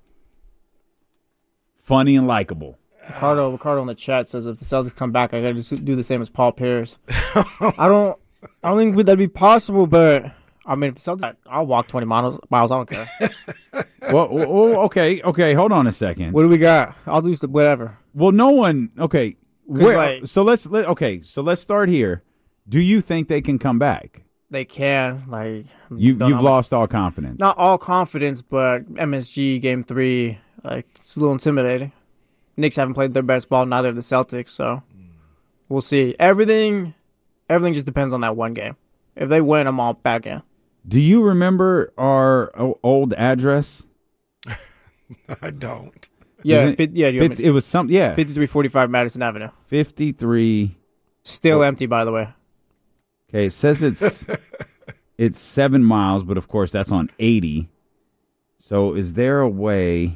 funny and likable. Ricardo in the chat says if the Celtics come back, I got to do the same as Paul Pierce. I don't think that'd be possible, but I mean, if the Celtics, I'll walk 20 miles. I don't care. Well, okay. Hold on a second. What do we got? I'll do whatever. Well, no one. Okay, so let's start here. Do you think they can come back? They can. Like you've lost all confidence. Not all confidence, but MSG Game 3, like it's a little intimidating. Knicks haven't played their best ball, neither have the Celtics, so we'll see. Everything just depends on that one game. If they win, I'm all back in. Do you remember our old address? I don't. Yeah, it was something. Yeah, 5345 Madison Avenue. 53. Still empty, by the way. Okay, it says it's 7 miles, but of course that's on 80. So is there a way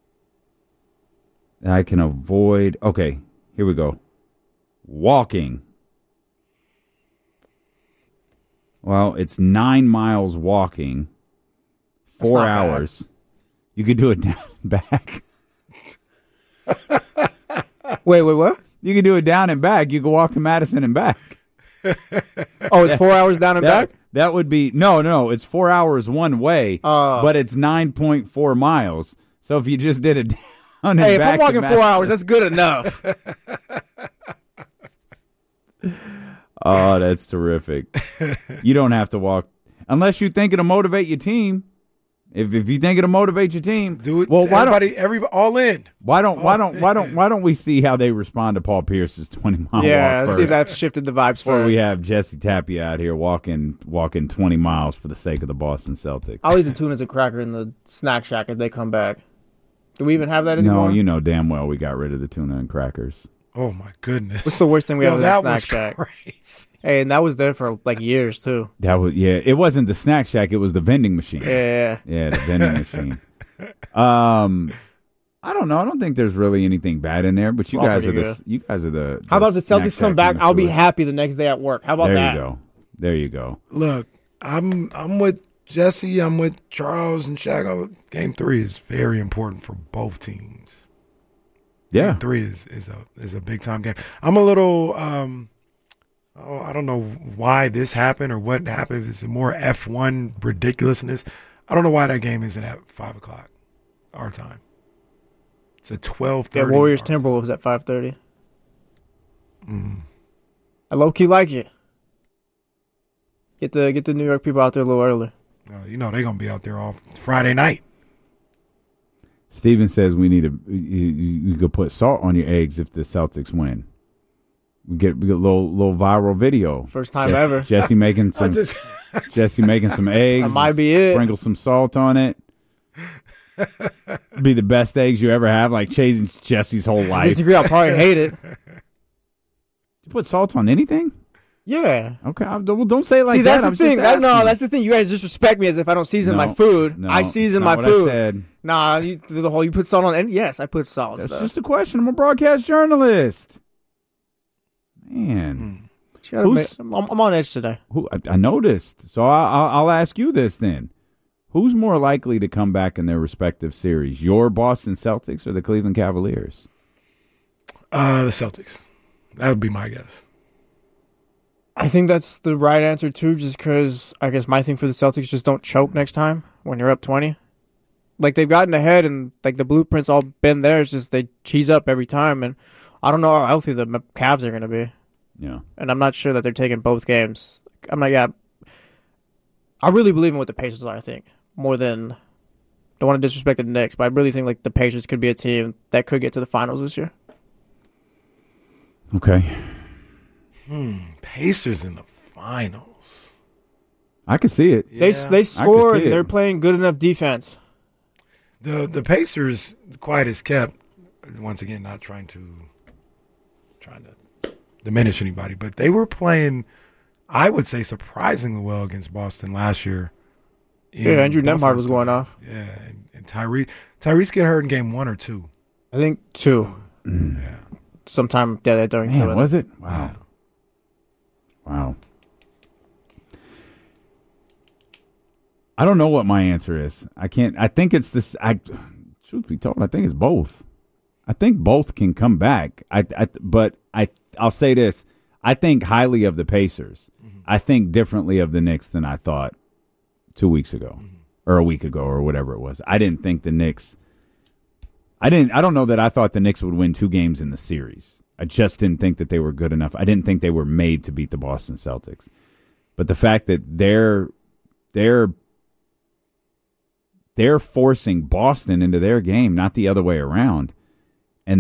that I can avoid? Okay, here we go. Walking. Well, it's 9 miles walking. 4 hours. Bad. You could do it down and back. Wait, what? You could do it down and back. You could walk to Madison and back. Oh, it's 4 hours down and back? That would be no. It's 4 hours one way, but it's 9.4 miles. So if you just did it down and back, if I'm walking 4 hours, that's good enough. Oh, that's terrific. You don't have to walk unless you think it'll motivate your team. If you think it'll motivate your team, Do it. Well, Everybody, all in. Why don't we see how they respond to Paul Pierce's 20-mile walk let's see if first? that shifted the vibes Before first. we have Jesse Tapia out here walking 20 miles for the sake of the Boston Celtics. I'll eat the tunas and cracker in the snack shack if they come back. Do we even have that anymore? No, you know damn well we got rid of the tuna and crackers. Oh my goodness! What's the worst thing we have in that that snack was shack? crazy. Hey, and that was there for like years too. It wasn't the snack shack, it was the vending machine. Yeah. Yeah, the vending machine. I don't know. I don't think there's really anything bad in there, but you guys are the How about the snack Celtics come shack back? I'll be connoisseurs. happy the next day at work. How about that? There you go. Look, I'm with Jesse. I'm with Charles and Shaq. Game 3 is very important for both teams. Yeah, Game 3 is a big time game. I'm a little I don't know why this happened or what happened. It's more F1 ridiculousness. I don't know why that game isn't at 5:00 our time. It's at 12:30. Yeah, Warriors Timberwolves at 5:30. I low key like it. Get the New York people out there a little early. You know they're gonna be out there all Friday night. Steven says we need you could put salt on your eggs if the Celtics win. We get a little viral video. First time ever. Jesse making some Jesse making some eggs. That might be it. Sprinkle some salt on it. Be the best eggs you ever have, like chasing Jesse's whole life. Disagree, I'll probably hate it. You put salt on anything? Yeah. Okay. Well, don't say it like See, that. that's the thing. That's the thing. You guys disrespect me as if I don't season my food. No, I season that's my not what food. I said. Nah, you put salt on it. Yes, I put salt and That's stuff. just a question. I'm a broadcast journalist. Man. I'm on edge today. I noticed. So I'll ask you this then. Who's more likely to come back in their respective series? Your Boston Celtics or the Cleveland Cavaliers? The Celtics. That would be my guess. I think that's the right answer too, just because I guess my thing for the Celtics, just don't choke next time when you're up 20. Like, they've gotten ahead and like the blueprint's all been there. It's just they cheese up every time, and I don't know how healthy the Cavs are going to be. Yeah. And I'm not sure that they're taking both games. I really believe in what the Pacers are, I think, more than, don't want to disrespect the Knicks, but I really think like the Pacers could be a team that could get to the finals this year. Okay. Pacers in the finals. I can see it. They score and they're playing good enough defense. The Pacers, quiet as kept, once again, not trying to diminish anybody, but they were playing, I would say, surprisingly well against Boston last year. Yeah, Andrew Nembhard was going off. Yeah, and Tyrese get hurt in game 1 or 2. I think 2. Yeah. Sometime during Man, 2. was it? Wow. Wow. I don't know what my answer is. I think it's this. Truth be told, I think it's both. I think both can come back. But I'll say this. I think highly of the Pacers. Mm-hmm. I think differently of the Knicks than I thought 2 weeks ago or a week ago or whatever it was. I didn't think the Knicks. I don't know that I thought the Knicks would win 2 games in the series. I just didn't think that they were good enough. I didn't think they were made to beat the Boston Celtics. But the fact that they're forcing Boston into their game, not the other way around, and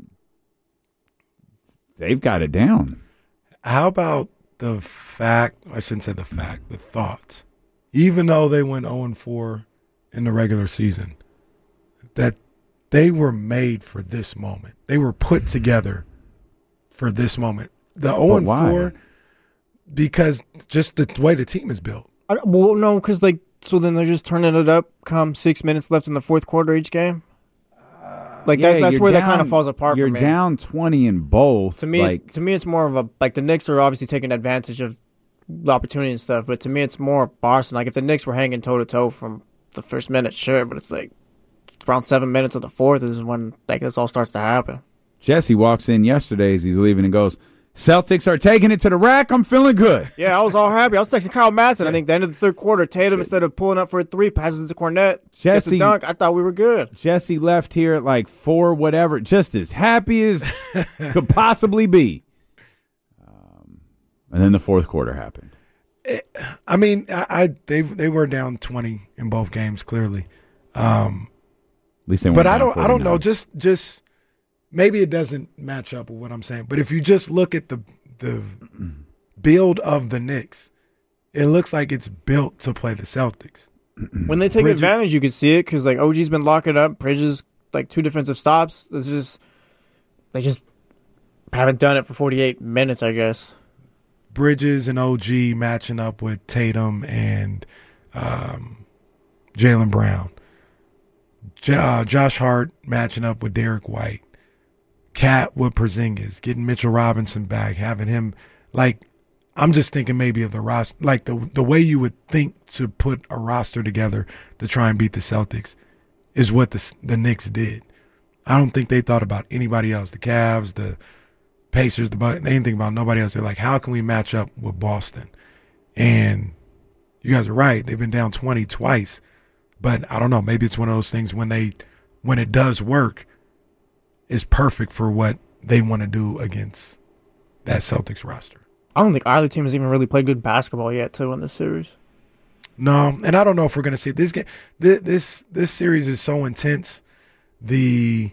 they've got it down. How about the fact, I shouldn't say the fact, the thought, even though they went 0-4 in the regular season, that they were made for this moment. They were put together for this moment. The 0-4, because just the way the team is built. Well, no, because so then they're just turning it up come 6 minutes left in the fourth quarter each game? That's where that kind of falls apart for me. You're down 20 in both. To me, it's more of the Knicks are obviously taking advantage of the opportunity and stuff, but to me it's more Boston. Like, if the Knicks were hanging toe-to-toe from the first minute, sure, but it's around 7 minutes of the fourth is when this all starts to happen. Jesse walks in yesterday as he's leaving and goes, Celtics are taking it to the rack. I'm feeling good. Yeah, I was all happy. I was texting Kyle Madsen. I think the end of the third quarter, Tatum, instead of pulling up for a 3, passes to Cornette. Gets a dunk. I thought we were good. Jesse left here at 4 whatever, just as happy as could possibly be. And then the fourth quarter happened. I mean, they were down 20 in both games, clearly. At least they went but down I don't know. 49. Just maybe it doesn't match up with what I'm saying. But if you just look at the build of the Knicks, it looks like it's built to play the Celtics. When they take advantage, you can see it because like OG's been locking up Bridges, like 2 defensive stops. They just haven't done it for 48 minutes, I guess. Bridges and OG matching up with Tatum and Jaylen Brown. Josh Hart matching up with Derek White. Cat with Porzingis, getting Mitchell Robinson back, having him like. I'm just thinking maybe of the roster, like the way you would think to put a roster together to try and beat the Celtics is what the Knicks did. I don't think they thought about anybody else, the Cavs, the Pacers, the Bucks. They didn't think about nobody else. They're like, how can we match up with Boston? And you guys are right. They've been down 20 twice. But I don't know. Maybe it's one of those things when it does work, it's perfect for what they want to do against that Celtics roster. I don't think either team has even really played good basketball yet, too, in this series. No, and I don't know if we're going to see it. This game. This series is so intense. They're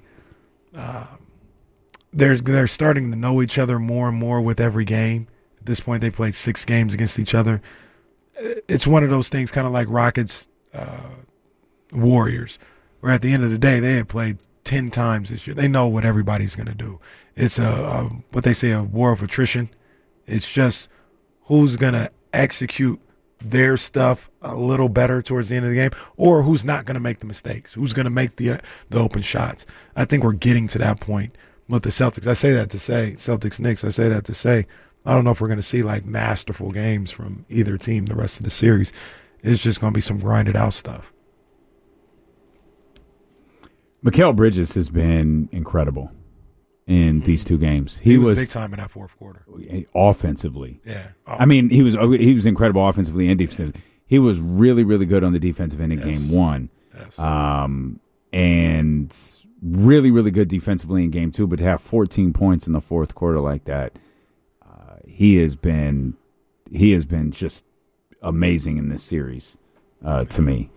starting to know each other more and more with every game. At this point, they played 6 games against each other. It's one of those things, kind of like Rockets, Warriors, where at the end of the day, they had played 10 times this year. They know what everybody's going to do. It's what they say, a war of attrition. It's just who's going to execute their stuff a little better towards the end of the game, or who's not going to make the mistakes, who's going to make the open shots. I think we're getting to that point with the Celtics. I say that to say, Celtics-Knicks, I say that to say, I don't know if we're going to see like masterful games from either team the rest of the series. It's just going to be some grinded out stuff. Mikal Bridges has been incredible in these 2 games. He was big time in that fourth quarter. Offensively. Yeah. I mean, he was incredible offensively and defensively. He was really, really good on the defensive end in game 1. Yes. And really, really good defensively in game 2, but to have 14 points in the fourth quarter like that, he has been just amazing in this series to me.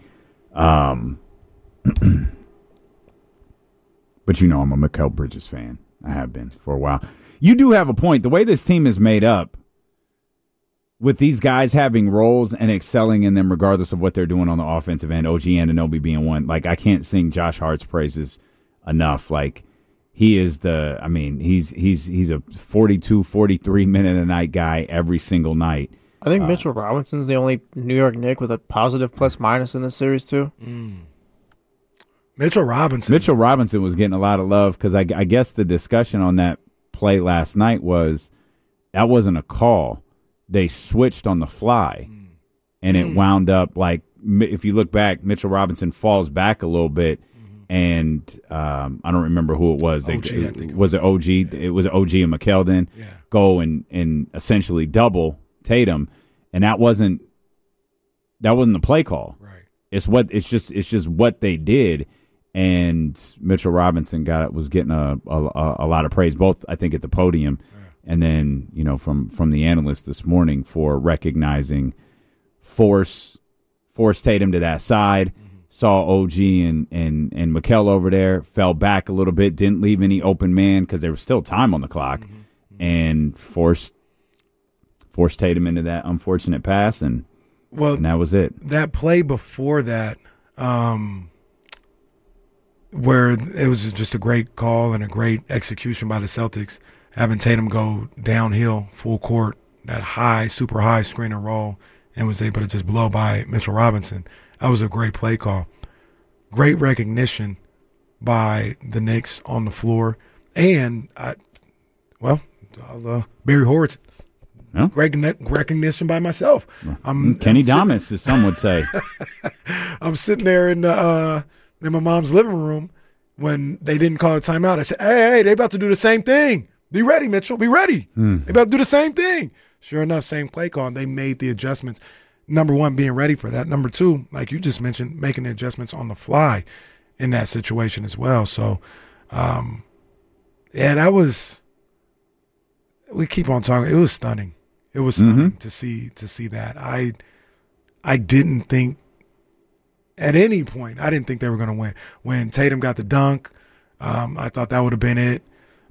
But you know I'm a Mikal Bridges fan. I have been for a while. You do have a point. The way this team is made up, with these guys having roles and excelling in them regardless of what they're doing on the offensive end, OG Anunoby being one, like I can't sing Josh Hart's praises enough. Like he is he's a 42, 43 minute a night guy every single night. I think Mitchell Robinson's the only New York Knick with a positive plus-minus in this series, too. Mitchell Robinson was getting a lot of love because I guess the discussion on that play last night was that wasn't a call. They switched on the fly, and it wound up like if you look back, Mitchell Robinson falls back a little bit, and I don't remember who it was. Was it OG? Yeah. It was OG and Mikal then go and essentially double Tatum, and that wasn't the play call. Right. It's just what they did. And Mitchell Robinson was getting a lot of praise, both I think at the podium, and then from the analysts this morning for recognizing force Tatum to that side. Saw OG and Mikal over there, fell back a little bit, didn't leave any open man because there was still time on the clock, and forced Tatum into that unfortunate pass, and that was it. That play before that. Where it was just a great call and a great execution by the Celtics, having Tatum go downhill full court, that super high screen and roll, and was able to just blow by Mitchell Robinson. That was a great play call. Great recognition by the Knicks on the floor. And, Barry Horowitz, great recognition by myself. Kenny Thomas, as some would say. I'm sitting there in my mom's living room when they didn't call a timeout. I said, hey, they about to do the same thing. Be ready, Mitchell. Be ready. They about to do the same thing. Sure enough, same play call. And they made the adjustments. Number one, being ready for that. Number two, like you just mentioned, making the adjustments on the fly in that situation as well. So, that was – we keep on talking. It was stunning. It was stunning to see that. I didn't think at any point, I didn't think they were going to win. When Tatum got the dunk, I thought that would have been it.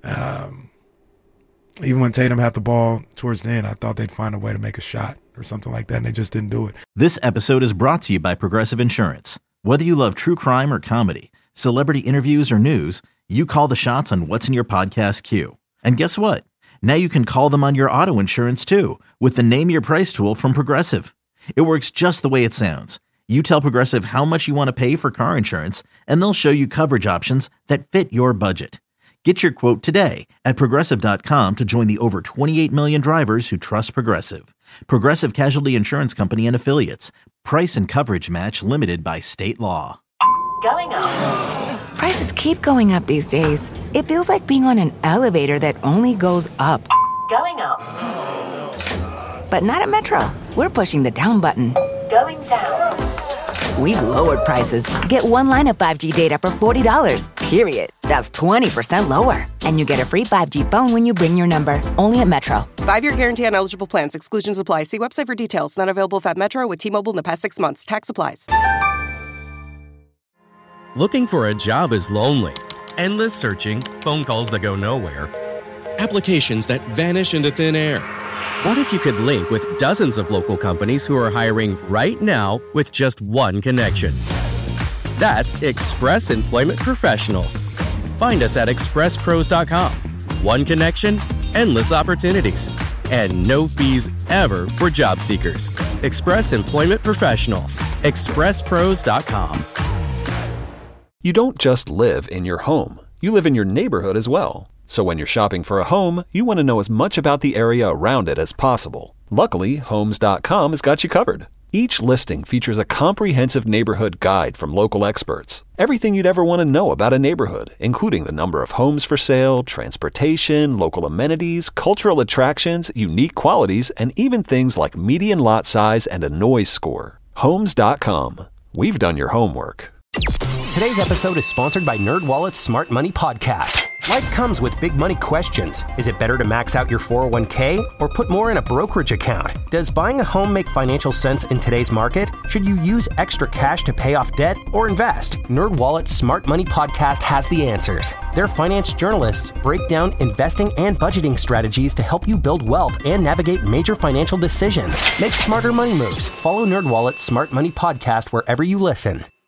Even when Tatum had the ball towards the end, I thought they'd find a way to make a shot or something like that, and they just didn't do it. This episode is brought to you by Progressive Insurance. Whether you love true crime or comedy, celebrity interviews or news, you call the shots on what's in your podcast queue. And guess what? Now you can call them on your auto insurance too with the Name Your Price tool from Progressive. It works just the way it sounds. You tell Progressive how much you want to pay for car insurance, and they'll show you coverage options that fit your budget. Get your quote today at Progressive.com to join the over 28 million drivers who trust Progressive. Progressive Casualty Insurance Company and Affiliates. Price and coverage match limited by state law. Going up. Prices keep going up these days. It feels like being on an elevator that only goes up. Going up. But not at Metro. We're pushing the down button. Going down. We've lowered prices. Get one line of 5G data for $40, period. That's 20% lower. And you get a free 5G phone when you bring your number. Only at Metro. 5-year guarantee on eligible plans. Exclusions apply. See website for details. Not available at Metro with T-Mobile in the past 6 months. Tax applies. Looking for a job is lonely. Endless searching, phone calls that go nowhere, applications that vanish into thin air. What if you could link with dozens of local companies who are hiring right now with just one connection? That's Express Employment Professionals. Find us at expresspros.com. One connection, endless opportunities, and no fees ever for job seekers. Express Employment Professionals. expresspros.com. You don't just live in your home. You live in your neighborhood as well. So when you're shopping for a home, you want to know as much about the area around it as possible. Luckily, Homes.com has got you covered. Each listing features a comprehensive neighborhood guide from local experts. Everything you'd ever want to know about a neighborhood, including the number of homes for sale, transportation, local amenities, cultural attractions, unique qualities, and even things like median lot size and a noise score. Homes.com. We've done your homework. Today's episode is sponsored by NerdWallet's Smart Money Podcast. Life comes with big money questions. Is it better to max out your 401k or put more in a brokerage account? Does buying a home make financial sense in today's market? Should you use extra cash to pay off debt or invest? NerdWallet's Smart Money Podcast has the answers. Their finance journalists break down investing and budgeting strategies to help you build wealth and navigate major financial decisions. Make smarter money moves. Follow NerdWallet's Smart Money Podcast wherever you listen.